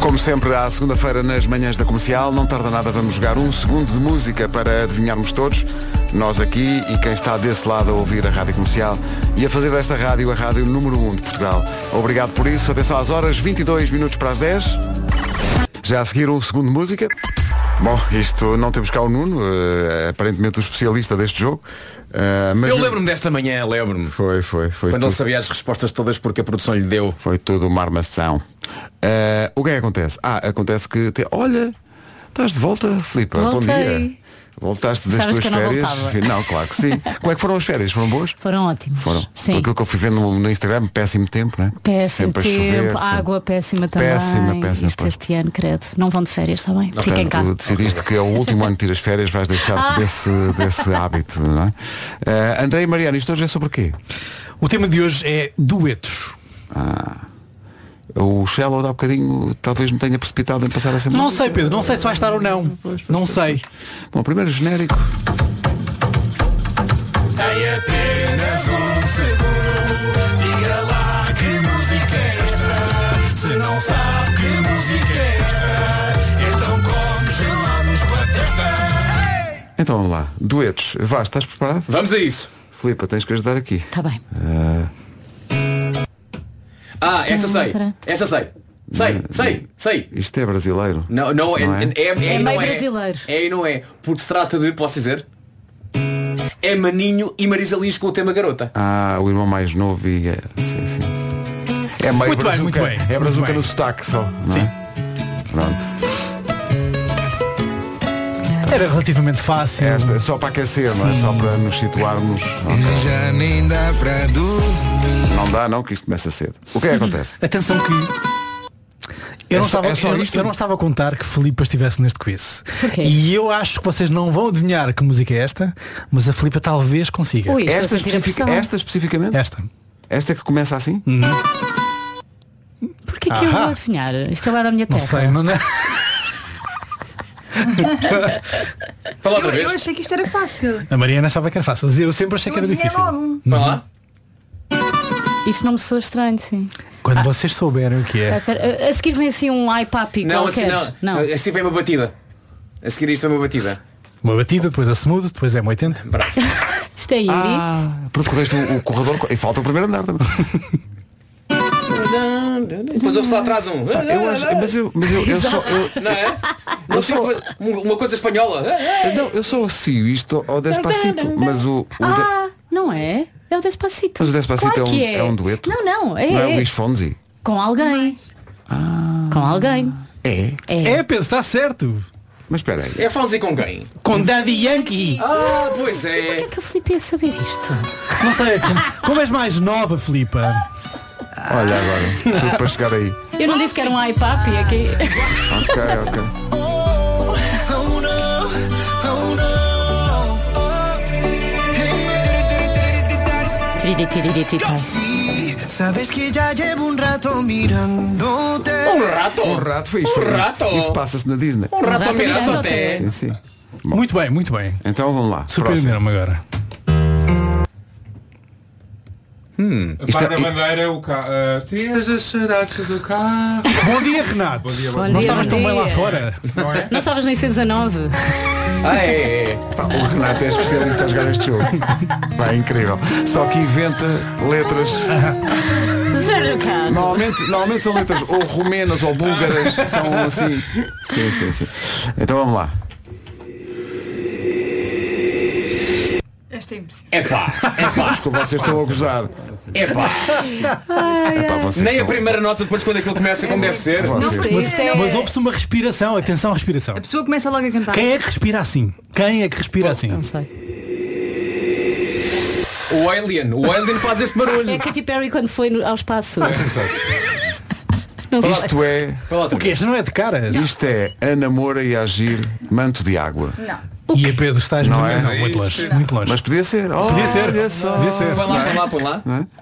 [SPEAKER 1] Como sempre, à segunda-feira nas manhãs da Comercial, não tarda nada, vamos jogar um segundo de música para adivinharmos todos, nós aqui e quem está desse lado a ouvir a Rádio Comercial e a fazer desta rádio a rádio número um de Portugal. Obrigado por isso, atenção às horas, vinte e dois minutos para as dez. Já a seguir um segundo de música. Bom, isto não temos cá o Nuno, uh, aparentemente o especialista deste jogo. Uh, mas
[SPEAKER 7] eu lembro-me desta manhã, lembro-me.
[SPEAKER 1] Foi, foi, foi.
[SPEAKER 7] Quando
[SPEAKER 1] tudo.
[SPEAKER 7] ele sabia as respostas todas porque a produção lhe deu.
[SPEAKER 1] Foi tudo uma armação. Uh, o que é que acontece? Ah, acontece que... Te... Olha, estás de volta, Filipe. Bom dia. Voltaste das
[SPEAKER 21] Sabes
[SPEAKER 1] tuas
[SPEAKER 21] que eu não
[SPEAKER 1] férias?
[SPEAKER 21] voltava.
[SPEAKER 1] Não, claro que sim. Como é que foram as férias? Foram boas?
[SPEAKER 21] Foram ótimos.
[SPEAKER 1] Foram.
[SPEAKER 21] Sim.
[SPEAKER 1] Por aquilo que eu fui vendo no, no Instagram, péssimo tempo, né?
[SPEAKER 21] Péssimo
[SPEAKER 1] sempre
[SPEAKER 21] tempo,
[SPEAKER 1] a chover, sempre.
[SPEAKER 21] água péssima também.
[SPEAKER 1] Péssima, péssima.
[SPEAKER 21] Isto este ano, credo. Não vão de férias, está bem?
[SPEAKER 1] Portanto,
[SPEAKER 21] Fiquem cá.
[SPEAKER 1] tu decidiste que é o último ano que tiras férias, vais deixar
[SPEAKER 21] Ah.
[SPEAKER 1] desse, desse hábito, não é? Uh, André e Mariana, isto hoje é sobre o quê?
[SPEAKER 10] O tema de hoje é duetos.
[SPEAKER 1] Ah. O Shallow de há bocadinho talvez me tenha precipitado em passar essa música.
[SPEAKER 10] Não sei, Pedro, não sei se vai estar ou não. Não sei.
[SPEAKER 1] Bom, primeiro genérico.
[SPEAKER 12] Tem apenas um segundo. Diga lá que música é esta. Se não sabe que música é esta, então como chamamos quando esta.
[SPEAKER 1] Então vamos lá. Duetos. Vá, estás preparado?
[SPEAKER 7] Vamos a isso.
[SPEAKER 1] Filipe, tens que ajudar aqui.
[SPEAKER 21] Está bem.
[SPEAKER 1] Uh...
[SPEAKER 7] Ah, essa sei. Essa sei. Sei, sei, sei.
[SPEAKER 1] Isto é brasileiro.
[SPEAKER 7] Não, não, é,
[SPEAKER 1] Não é?
[SPEAKER 7] é, é,
[SPEAKER 21] É
[SPEAKER 7] não
[SPEAKER 21] meio brasileiro.
[SPEAKER 7] É e não é. Porque se trata de, posso dizer? É Maninho e Marisa Liz com o tema Garota.
[SPEAKER 1] Ah, o irmão mais novo e é. Sim, sim. É meio
[SPEAKER 10] Muito bem,
[SPEAKER 1] brazuca.
[SPEAKER 10] muito bem,
[SPEAKER 1] É
[SPEAKER 10] muito
[SPEAKER 1] brazuca
[SPEAKER 10] bem.
[SPEAKER 1] no sotaque só. Não
[SPEAKER 10] Sim.
[SPEAKER 1] É? Pronto.
[SPEAKER 10] Era relativamente fácil.
[SPEAKER 1] Esta é só para aquecer, não é?
[SPEAKER 10] Sim.
[SPEAKER 1] Só para nos situarmos. Ok.
[SPEAKER 12] Já nem dá para dormir.
[SPEAKER 1] Não dá, não, que isto começa cedo. O que é que acontece?
[SPEAKER 10] Atenção que eu,
[SPEAKER 1] É
[SPEAKER 10] não
[SPEAKER 1] só-
[SPEAKER 10] estava,
[SPEAKER 1] é só
[SPEAKER 10] eu,
[SPEAKER 1] isto?
[SPEAKER 10] eu não estava a contar que Filipa estivesse neste quiz.
[SPEAKER 21] Porquê?
[SPEAKER 10] E eu acho que vocês não vão adivinhar que música é esta, mas a Filipa talvez consiga.
[SPEAKER 21] Ui, estou a
[SPEAKER 1] Esta,
[SPEAKER 21] sentir a
[SPEAKER 1] especific...
[SPEAKER 21] pressão.
[SPEAKER 1] Esta especificamente?
[SPEAKER 10] Esta.
[SPEAKER 1] Esta que começa assim?
[SPEAKER 21] Porquê que eu
[SPEAKER 10] Ahá.
[SPEAKER 21] vou adivinhar? Isto é lá da minha
[SPEAKER 10] Não
[SPEAKER 21] terra.
[SPEAKER 10] sei, não é?
[SPEAKER 7] Fala outra
[SPEAKER 18] Eu,
[SPEAKER 7] vez.
[SPEAKER 18] eu achei que isto era fácil.
[SPEAKER 10] A Mariana achava que era fácil. Eu sempre achei que era
[SPEAKER 18] Eu adivinhei
[SPEAKER 10] difícil.
[SPEAKER 18] logo.
[SPEAKER 7] Vá lá.
[SPEAKER 21] Isto não me soa estranho, sim.
[SPEAKER 10] Quando vocês souberem o que
[SPEAKER 21] Ah,
[SPEAKER 10] é.
[SPEAKER 21] pera, a seguir vem assim um iPapi
[SPEAKER 7] Não, assim
[SPEAKER 21] qualquer.
[SPEAKER 7] não. Assim vem uma batida. A seguir isto é uma batida.
[SPEAKER 10] Uma batida, depois a smooth, depois é M oitenta.
[SPEAKER 21] Isto é indie.
[SPEAKER 1] Ah, percorreste o, o corredor e falta o primeiro andar também.
[SPEAKER 7] Depois ouve-se lá atrás um.
[SPEAKER 1] Eu acho, mas eu, mas eu, eu só. Eu,
[SPEAKER 7] Não é? Não sei uma coisa espanhola.
[SPEAKER 1] não, eu só associo isto ao Despacito, mas o, o de-
[SPEAKER 21] Ah, não é? É o Despacito.
[SPEAKER 1] mas o Despacito
[SPEAKER 21] Claro
[SPEAKER 1] é, um,
[SPEAKER 21] que é.
[SPEAKER 1] é um dueto.
[SPEAKER 21] Não, não. É,
[SPEAKER 1] Não é o
[SPEAKER 21] é.
[SPEAKER 1] Luís Fonsi.
[SPEAKER 21] Com alguém. Com alguém.
[SPEAKER 1] É?
[SPEAKER 21] É.
[SPEAKER 10] É, Pedro, está certo.
[SPEAKER 1] Mas espera aí.
[SPEAKER 7] É Fonsi com quem?
[SPEAKER 10] Com Daddy Yankee.
[SPEAKER 7] Ah, pois
[SPEAKER 21] Porquê
[SPEAKER 7] é.
[SPEAKER 21] é que o Filipe ia saber isto?
[SPEAKER 10] Não sei, como, como és mais nova, Filipa.
[SPEAKER 1] Olha agora, tudo para chegar aí.
[SPEAKER 21] Eu não disse que era um iPapi aqui.
[SPEAKER 1] Ok, ok.
[SPEAKER 12] Sabes que ya llevo un rato mirándote.
[SPEAKER 7] Um rato.
[SPEAKER 1] Um rato foi isto.
[SPEAKER 7] Um
[SPEAKER 1] foi isto.
[SPEAKER 7] rato.
[SPEAKER 1] Isto passa-se na Disney.
[SPEAKER 7] Um rato
[SPEAKER 21] rato
[SPEAKER 7] mirando-te.
[SPEAKER 21] mirando-te.
[SPEAKER 1] Sim, sim.
[SPEAKER 10] Muito bem, muito bem.
[SPEAKER 1] Então vamos lá.
[SPEAKER 10] Surpreenderam-me agora.
[SPEAKER 1] Hum,
[SPEAKER 17] A parte da bandeira é o carro. Tens as saudades do carro.
[SPEAKER 10] Bom dia, Renato.
[SPEAKER 17] Bom dia,
[SPEAKER 21] Bom
[SPEAKER 10] Não
[SPEAKER 21] dia,
[SPEAKER 10] estavas
[SPEAKER 21] bom
[SPEAKER 10] tão bem lá
[SPEAKER 21] dia.
[SPEAKER 10] fora.
[SPEAKER 17] Não é?
[SPEAKER 21] Não estavas nem C dezenove.
[SPEAKER 7] Ah, é, é.
[SPEAKER 1] Pá, o Renato é especialista a jogar este jogo. Vai, incrível. Só que inventa letras.
[SPEAKER 21] Zero carro.
[SPEAKER 1] Normalmente, normalmente são letras ou romenas ou búlgaras. São assim. Sim, sim, sim. Então vamos lá.
[SPEAKER 18] Esta é impossível.
[SPEAKER 7] Epá, epá,
[SPEAKER 1] Desculpa, vocês estão a gozar.
[SPEAKER 7] epá.
[SPEAKER 1] Epá, vocês
[SPEAKER 7] Nem a
[SPEAKER 1] estão-
[SPEAKER 7] primeira nota depois quando aquilo começa como deve ser.
[SPEAKER 1] Vocês-
[SPEAKER 18] Não sei, isto é...
[SPEAKER 10] Mas ouve-se uma respiração, atenção à respiração.
[SPEAKER 18] A pessoa começa logo a cantar.
[SPEAKER 10] Quem é que respira assim? Quem é que respira assim?
[SPEAKER 21] Não sei.
[SPEAKER 7] O Alien, o Alien faz este barulho.
[SPEAKER 21] É a Katy Perry quando foi no- ao espaço. Não sei.
[SPEAKER 1] Isto é.
[SPEAKER 7] Fala outra
[SPEAKER 10] O que?
[SPEAKER 7] vez.
[SPEAKER 10] Esta não é de caras?
[SPEAKER 1] Isto é a namora e a agir manto de água.
[SPEAKER 18] Não.
[SPEAKER 10] E a Pedro, estás
[SPEAKER 1] Não
[SPEAKER 10] muito,
[SPEAKER 1] é?
[SPEAKER 10] não, muito longe. Muito longe.
[SPEAKER 1] Mas podia ser.
[SPEAKER 10] Podia ser.
[SPEAKER 1] Olha só.
[SPEAKER 10] Podia ser.
[SPEAKER 7] Põe lá, põe lá, põe lá.
[SPEAKER 1] Não é?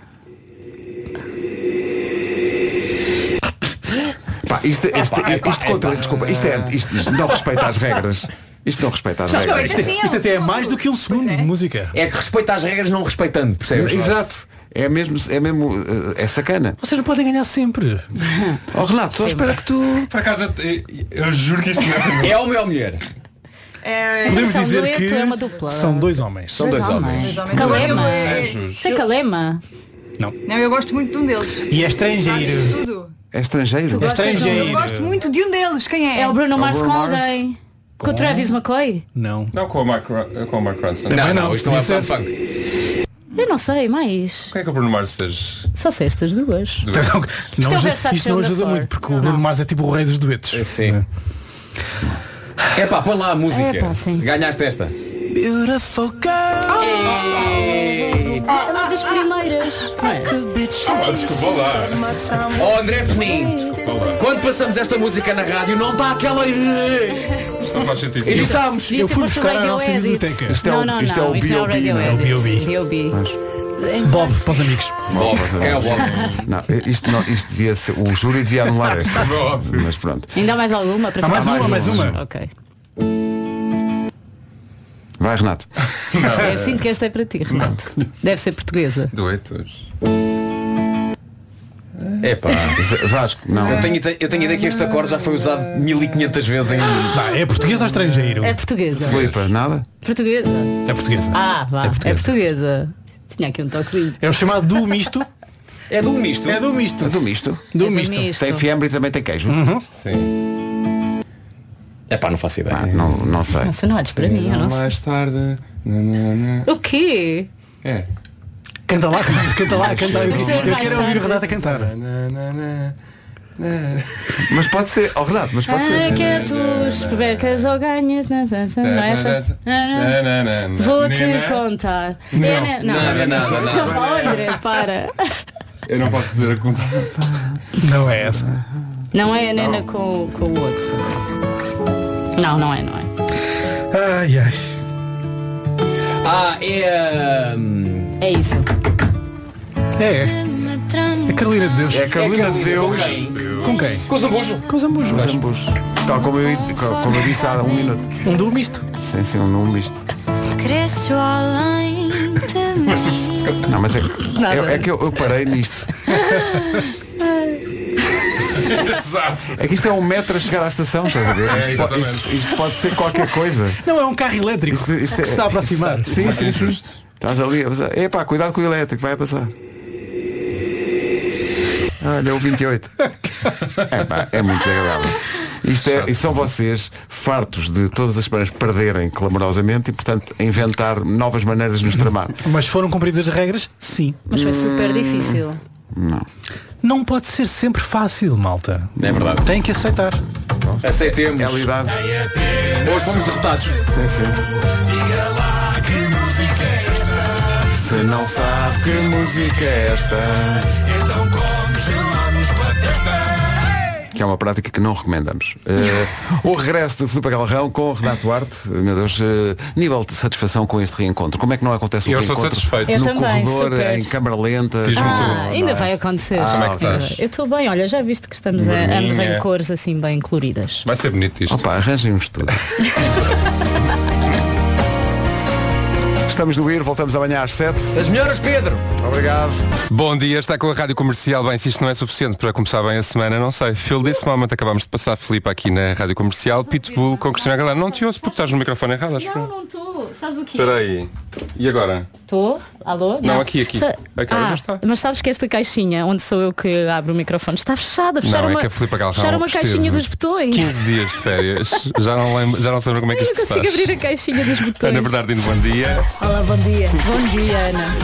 [SPEAKER 1] Pá, isto, isto,
[SPEAKER 7] Epá, epá,
[SPEAKER 1] isto contra,
[SPEAKER 7] epá.
[SPEAKER 1] desculpa, isto, é, isto, isto não respeita as regras. Isto não respeita as
[SPEAKER 18] Não,
[SPEAKER 1] regras.
[SPEAKER 18] é
[SPEAKER 10] Isto,
[SPEAKER 18] assim,
[SPEAKER 10] isto
[SPEAKER 18] é um
[SPEAKER 10] até é
[SPEAKER 18] segundo.
[SPEAKER 10] mais do que um segundo
[SPEAKER 18] Pois é.
[SPEAKER 10] de música.
[SPEAKER 7] É que respeita as regras não respeitando, percebes?
[SPEAKER 1] Exato. É mesmo, é mesmo, é sacana.
[SPEAKER 10] Vocês não podem ganhar sempre.
[SPEAKER 1] Oh Renato, só espera que tu...
[SPEAKER 5] Por acaso, eu, eu juro que isto não é...
[SPEAKER 7] É homem ou mulher?
[SPEAKER 18] É...
[SPEAKER 10] Podemos
[SPEAKER 21] São
[SPEAKER 10] dizer
[SPEAKER 21] dueto,
[SPEAKER 10] que
[SPEAKER 21] é uma dupla.
[SPEAKER 10] são dois homens.
[SPEAKER 7] São dois, homens.
[SPEAKER 18] Dois homens.
[SPEAKER 21] Calema.
[SPEAKER 5] É justo.
[SPEAKER 21] Isso é Calema.
[SPEAKER 10] Não.
[SPEAKER 18] Não, eu gosto muito de um deles.
[SPEAKER 10] E é estrangeiro.
[SPEAKER 18] Ah, tudo.
[SPEAKER 1] É estrangeiro?
[SPEAKER 21] Tu
[SPEAKER 10] É
[SPEAKER 21] gostas
[SPEAKER 10] estrangeiro.
[SPEAKER 18] Eu gosto muito de um deles. Quem é?
[SPEAKER 21] É o Bruno Mars com
[SPEAKER 1] Bruno Mars.
[SPEAKER 21] alguém. Com o Travis McCoy?
[SPEAKER 10] Não.
[SPEAKER 5] Não com o Mark, com o Mark Ronson.
[SPEAKER 7] Não, não, isto não é
[SPEAKER 10] Isso é-
[SPEAKER 7] Uptown Funk.
[SPEAKER 21] Eu não sei, mais.
[SPEAKER 5] O que é que o Bruno Mars fez?
[SPEAKER 21] Só sei estas duas.
[SPEAKER 10] Não,
[SPEAKER 21] Isto é o
[SPEAKER 10] ajuda-
[SPEAKER 21] Versace
[SPEAKER 10] isto não
[SPEAKER 21] on the
[SPEAKER 10] ajuda
[SPEAKER 21] floor.
[SPEAKER 10] muito, porque o
[SPEAKER 21] Não,
[SPEAKER 10] Bruno
[SPEAKER 21] não.
[SPEAKER 10] Mars é tipo o rei dos duetos.
[SPEAKER 7] Sim. É pá, põe lá a música.
[SPEAKER 21] É pá, sim.
[SPEAKER 7] Ganhaste esta.
[SPEAKER 12] Beautiful girl.
[SPEAKER 21] É uma das primeiras.
[SPEAKER 5] Ah, desculpa lá.
[SPEAKER 7] Oh André Penin, quando passamos esta música na rádio não está aquela...
[SPEAKER 5] Isto não faz sentido.
[SPEAKER 7] E estamos.
[SPEAKER 10] Eu fui buscar a nossa biblioteca.
[SPEAKER 1] Isto é o,
[SPEAKER 21] Não, não,
[SPEAKER 1] isto é
[SPEAKER 21] não.
[SPEAKER 1] o
[SPEAKER 21] Isto não é o
[SPEAKER 1] B O B, não é?
[SPEAKER 21] Radiohead.
[SPEAKER 10] É o B O B.
[SPEAKER 21] B O B.
[SPEAKER 10] Bob, para os amigos.
[SPEAKER 7] Bob, quem é o Bob?
[SPEAKER 1] Não, isto, não, isto devia ser. O júri devia anular esta. Mas pronto.
[SPEAKER 21] Ainda há mais alguma para
[SPEAKER 10] Há mais
[SPEAKER 21] ficar?
[SPEAKER 10] uma, mais uma.
[SPEAKER 21] Ok.
[SPEAKER 1] Vai, Renato.
[SPEAKER 21] Eu sinto que esta é para ti, Renato. Deve ser portuguesa.
[SPEAKER 5] Duetos.
[SPEAKER 7] É pá.
[SPEAKER 1] Vasco, não.
[SPEAKER 7] Eu tenho, eu tenho ideia que este acorde já foi usado mil e quinhentas vezes em...
[SPEAKER 10] Bah, é português ou estrangeiro?
[SPEAKER 21] É portuguesa.
[SPEAKER 1] Filipa, nada?
[SPEAKER 21] Portuguesa.
[SPEAKER 10] É portuguesa.
[SPEAKER 21] Ah, vá.
[SPEAKER 10] É
[SPEAKER 21] É
[SPEAKER 10] portuguesa.
[SPEAKER 21] portuguesa. Tinha aqui um toquezinho.
[SPEAKER 10] É o chamado do misto.
[SPEAKER 7] É do misto.
[SPEAKER 10] É do misto.
[SPEAKER 1] É do misto.
[SPEAKER 10] Do
[SPEAKER 21] É do
[SPEAKER 10] misto.
[SPEAKER 21] misto.
[SPEAKER 1] Tem fiambre e também tem queijo.
[SPEAKER 10] Uhum.
[SPEAKER 5] Sim.
[SPEAKER 7] É pá, não faço ideia.
[SPEAKER 1] Ah, não, não sei.
[SPEAKER 21] Nossa, não olhes para mim, eu não sei.
[SPEAKER 5] Mais tarde. Na, na, na.
[SPEAKER 21] O quê?
[SPEAKER 5] É.
[SPEAKER 10] Canta lá, Renato, canta lá, canta lá. Eu,
[SPEAKER 21] Isso é
[SPEAKER 10] eu
[SPEAKER 21] mais
[SPEAKER 10] quero ouvir o
[SPEAKER 21] tarde.
[SPEAKER 10] Renato a cantar.
[SPEAKER 5] Na, na, na, na.
[SPEAKER 1] Mas pode ser. Oh Renato, mas pode
[SPEAKER 21] Ah,
[SPEAKER 1] ser.
[SPEAKER 21] quer tu percas ou ganhas, não, não, não é essa?
[SPEAKER 5] Na, na, na, na.
[SPEAKER 21] Vou-te
[SPEAKER 5] Nina.
[SPEAKER 21] contar.
[SPEAKER 5] Não.
[SPEAKER 21] É, né? Não,
[SPEAKER 7] Nada, nada, nada.
[SPEAKER 21] Deixa eu falar, André, para.
[SPEAKER 5] Eu não posso dizer a conta.
[SPEAKER 10] Não é essa.
[SPEAKER 21] Não é a Nena com, com o outro. Não, não é, não é.
[SPEAKER 10] Ai, ai.
[SPEAKER 7] Ah, é... hum,
[SPEAKER 21] É isso.
[SPEAKER 10] É. É Carolina de Deus.
[SPEAKER 1] É a Carolina
[SPEAKER 7] é
[SPEAKER 1] de
[SPEAKER 7] com
[SPEAKER 1] Deus.
[SPEAKER 7] quem?
[SPEAKER 10] Com quem?
[SPEAKER 7] Com o Zambujo.
[SPEAKER 10] Com os ambos.
[SPEAKER 1] Os ambos. Tal como eu, como eu disse há um minuto.
[SPEAKER 10] Um do misto.
[SPEAKER 1] Sim, sim, um num misto.
[SPEAKER 16] Cresço além de mim.
[SPEAKER 1] Não, mas é, que- é, é que eu, eu parei nisto.
[SPEAKER 5] Exato.
[SPEAKER 1] É que isto é um metro a chegar à estação, estás a ver?
[SPEAKER 5] É,
[SPEAKER 1] Isto, pode,
[SPEAKER 5] exatamente.
[SPEAKER 1] isto, isto pode ser qualquer coisa.
[SPEAKER 10] Não, é um carro elétrico
[SPEAKER 1] Isto, isto
[SPEAKER 10] que se está a aproximar.
[SPEAKER 1] Sim, sim, sim. Estás ali a passar. Epá, cuidado com o elétrico, vai a passar. Olha, o vinte e oito. Epá, é muito desagradável. Isto é, e são vocês fartos de todas as semanas perderem clamorosamente e, portanto, inventar novas maneiras de nos tramar.
[SPEAKER 10] Mas foram cumpridas as regras? Sim.
[SPEAKER 21] Mas foi super difícil.
[SPEAKER 1] Não.
[SPEAKER 10] Não pode ser sempre fácil, malta.
[SPEAKER 7] É verdade.
[SPEAKER 10] Tem que aceitar.
[SPEAKER 7] Aceitemos.
[SPEAKER 1] É a realidade.
[SPEAKER 7] Hoje fomos derrotados.
[SPEAKER 1] Sim, sim.
[SPEAKER 12] Diga lá que música é esta.
[SPEAKER 1] Se não sabe que música é esta.
[SPEAKER 12] Então como chamamos com a testa.
[SPEAKER 1] Que é uma prática que não recomendamos. Uh, o regresso de Filipe Galrão com Renato Duarte. Meu Deus, uh, nível de satisfação com este reencontro. Como é que não acontece o
[SPEAKER 5] Eu estou
[SPEAKER 1] reencontro?
[SPEAKER 5] satisfeito.
[SPEAKER 21] Eu
[SPEAKER 1] No
[SPEAKER 21] também,
[SPEAKER 1] corredor,
[SPEAKER 21] super.
[SPEAKER 1] em câmara lenta.
[SPEAKER 5] Diz-me
[SPEAKER 21] Ah,
[SPEAKER 5] tudo.
[SPEAKER 21] ainda vai acontecer.
[SPEAKER 1] Ah,
[SPEAKER 5] Como é que
[SPEAKER 21] Ainda.
[SPEAKER 5] estás?
[SPEAKER 21] Eu estou bem, olha, já viste que estamos a, ambos
[SPEAKER 5] Morninha.
[SPEAKER 21] em cores assim bem coloridas.
[SPEAKER 5] Vai ser bonito isto.
[SPEAKER 1] Opa, arranjem um estudo. Estamos no Ir, voltamos amanhã às sete.
[SPEAKER 7] As melhoras, Pedro.
[SPEAKER 1] Obrigado.
[SPEAKER 5] Bom dia, está com a Rádio Comercial. Bem, se isto não é suficiente para começar bem a semana, não sei. Feel this moment, acabamos de passar Filipe aqui na Rádio Comercial. Pitbull com Cristina Aguilera. Não te ouço porque estás no microfone errado, acho.
[SPEAKER 21] Não, não estou. Sabes o quê?
[SPEAKER 5] Espera aí. E agora?
[SPEAKER 21] Estou? Alô?
[SPEAKER 5] Não, aqui, aqui.
[SPEAKER 21] Sa-
[SPEAKER 5] Aquela
[SPEAKER 21] ah,
[SPEAKER 5] já está.
[SPEAKER 21] Mas sabes que esta caixinha, onde sou eu que abro o microfone, está fechada. Fecharam
[SPEAKER 5] Não, é
[SPEAKER 21] uma,
[SPEAKER 5] que a Filipe Galrão
[SPEAKER 21] fecharam uma
[SPEAKER 5] esteve
[SPEAKER 21] caixinha dos botões.
[SPEAKER 5] quinze dias de férias. Já não, lembro, já não sei como é que
[SPEAKER 21] Eu
[SPEAKER 5] isto
[SPEAKER 21] não
[SPEAKER 5] se faz.
[SPEAKER 21] consigo abrir a caixinha dos botões.
[SPEAKER 5] Ana Bernardino, bom dia.
[SPEAKER 2] Olá, bom dia.
[SPEAKER 21] Bom dia, Ana.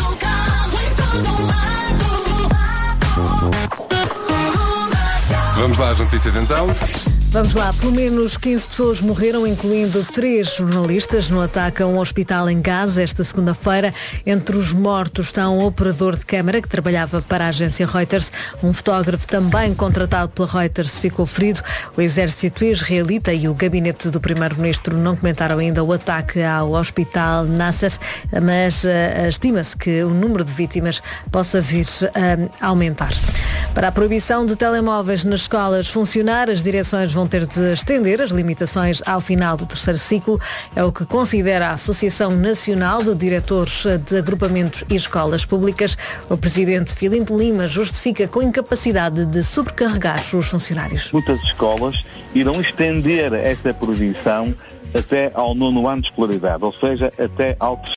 [SPEAKER 5] Vamos lá às notícias então.
[SPEAKER 2] Vamos lá, pelo menos quinze pessoas morreram, incluindo três jornalistas, no ataque a um hospital em Gaza esta segunda-feira. Entre os mortos está um operador de câmara que trabalhava para a agência Reuters. Um fotógrafo também contratado pela Reuters ficou ferido. O exército israelita e o gabinete do primeiro-ministro não comentaram ainda o ataque ao hospital Nasser, mas uh, estima-se que o número de vítimas possa vir a aumentar. Para a proibição de telemóveis nas escolas funcionar, as direções vão ter de estender as limitações ao final do terceiro ciclo. É o que considera a Associação Nacional de Diretores de Agrupamentos e Escolas Públicas. O presidente Filipe Lima justifica com incapacidade de sobrecarregar os funcionários.
[SPEAKER 3] Muitas escolas irão estender esta proibição até ao nono ano de escolaridade, ou seja, até ao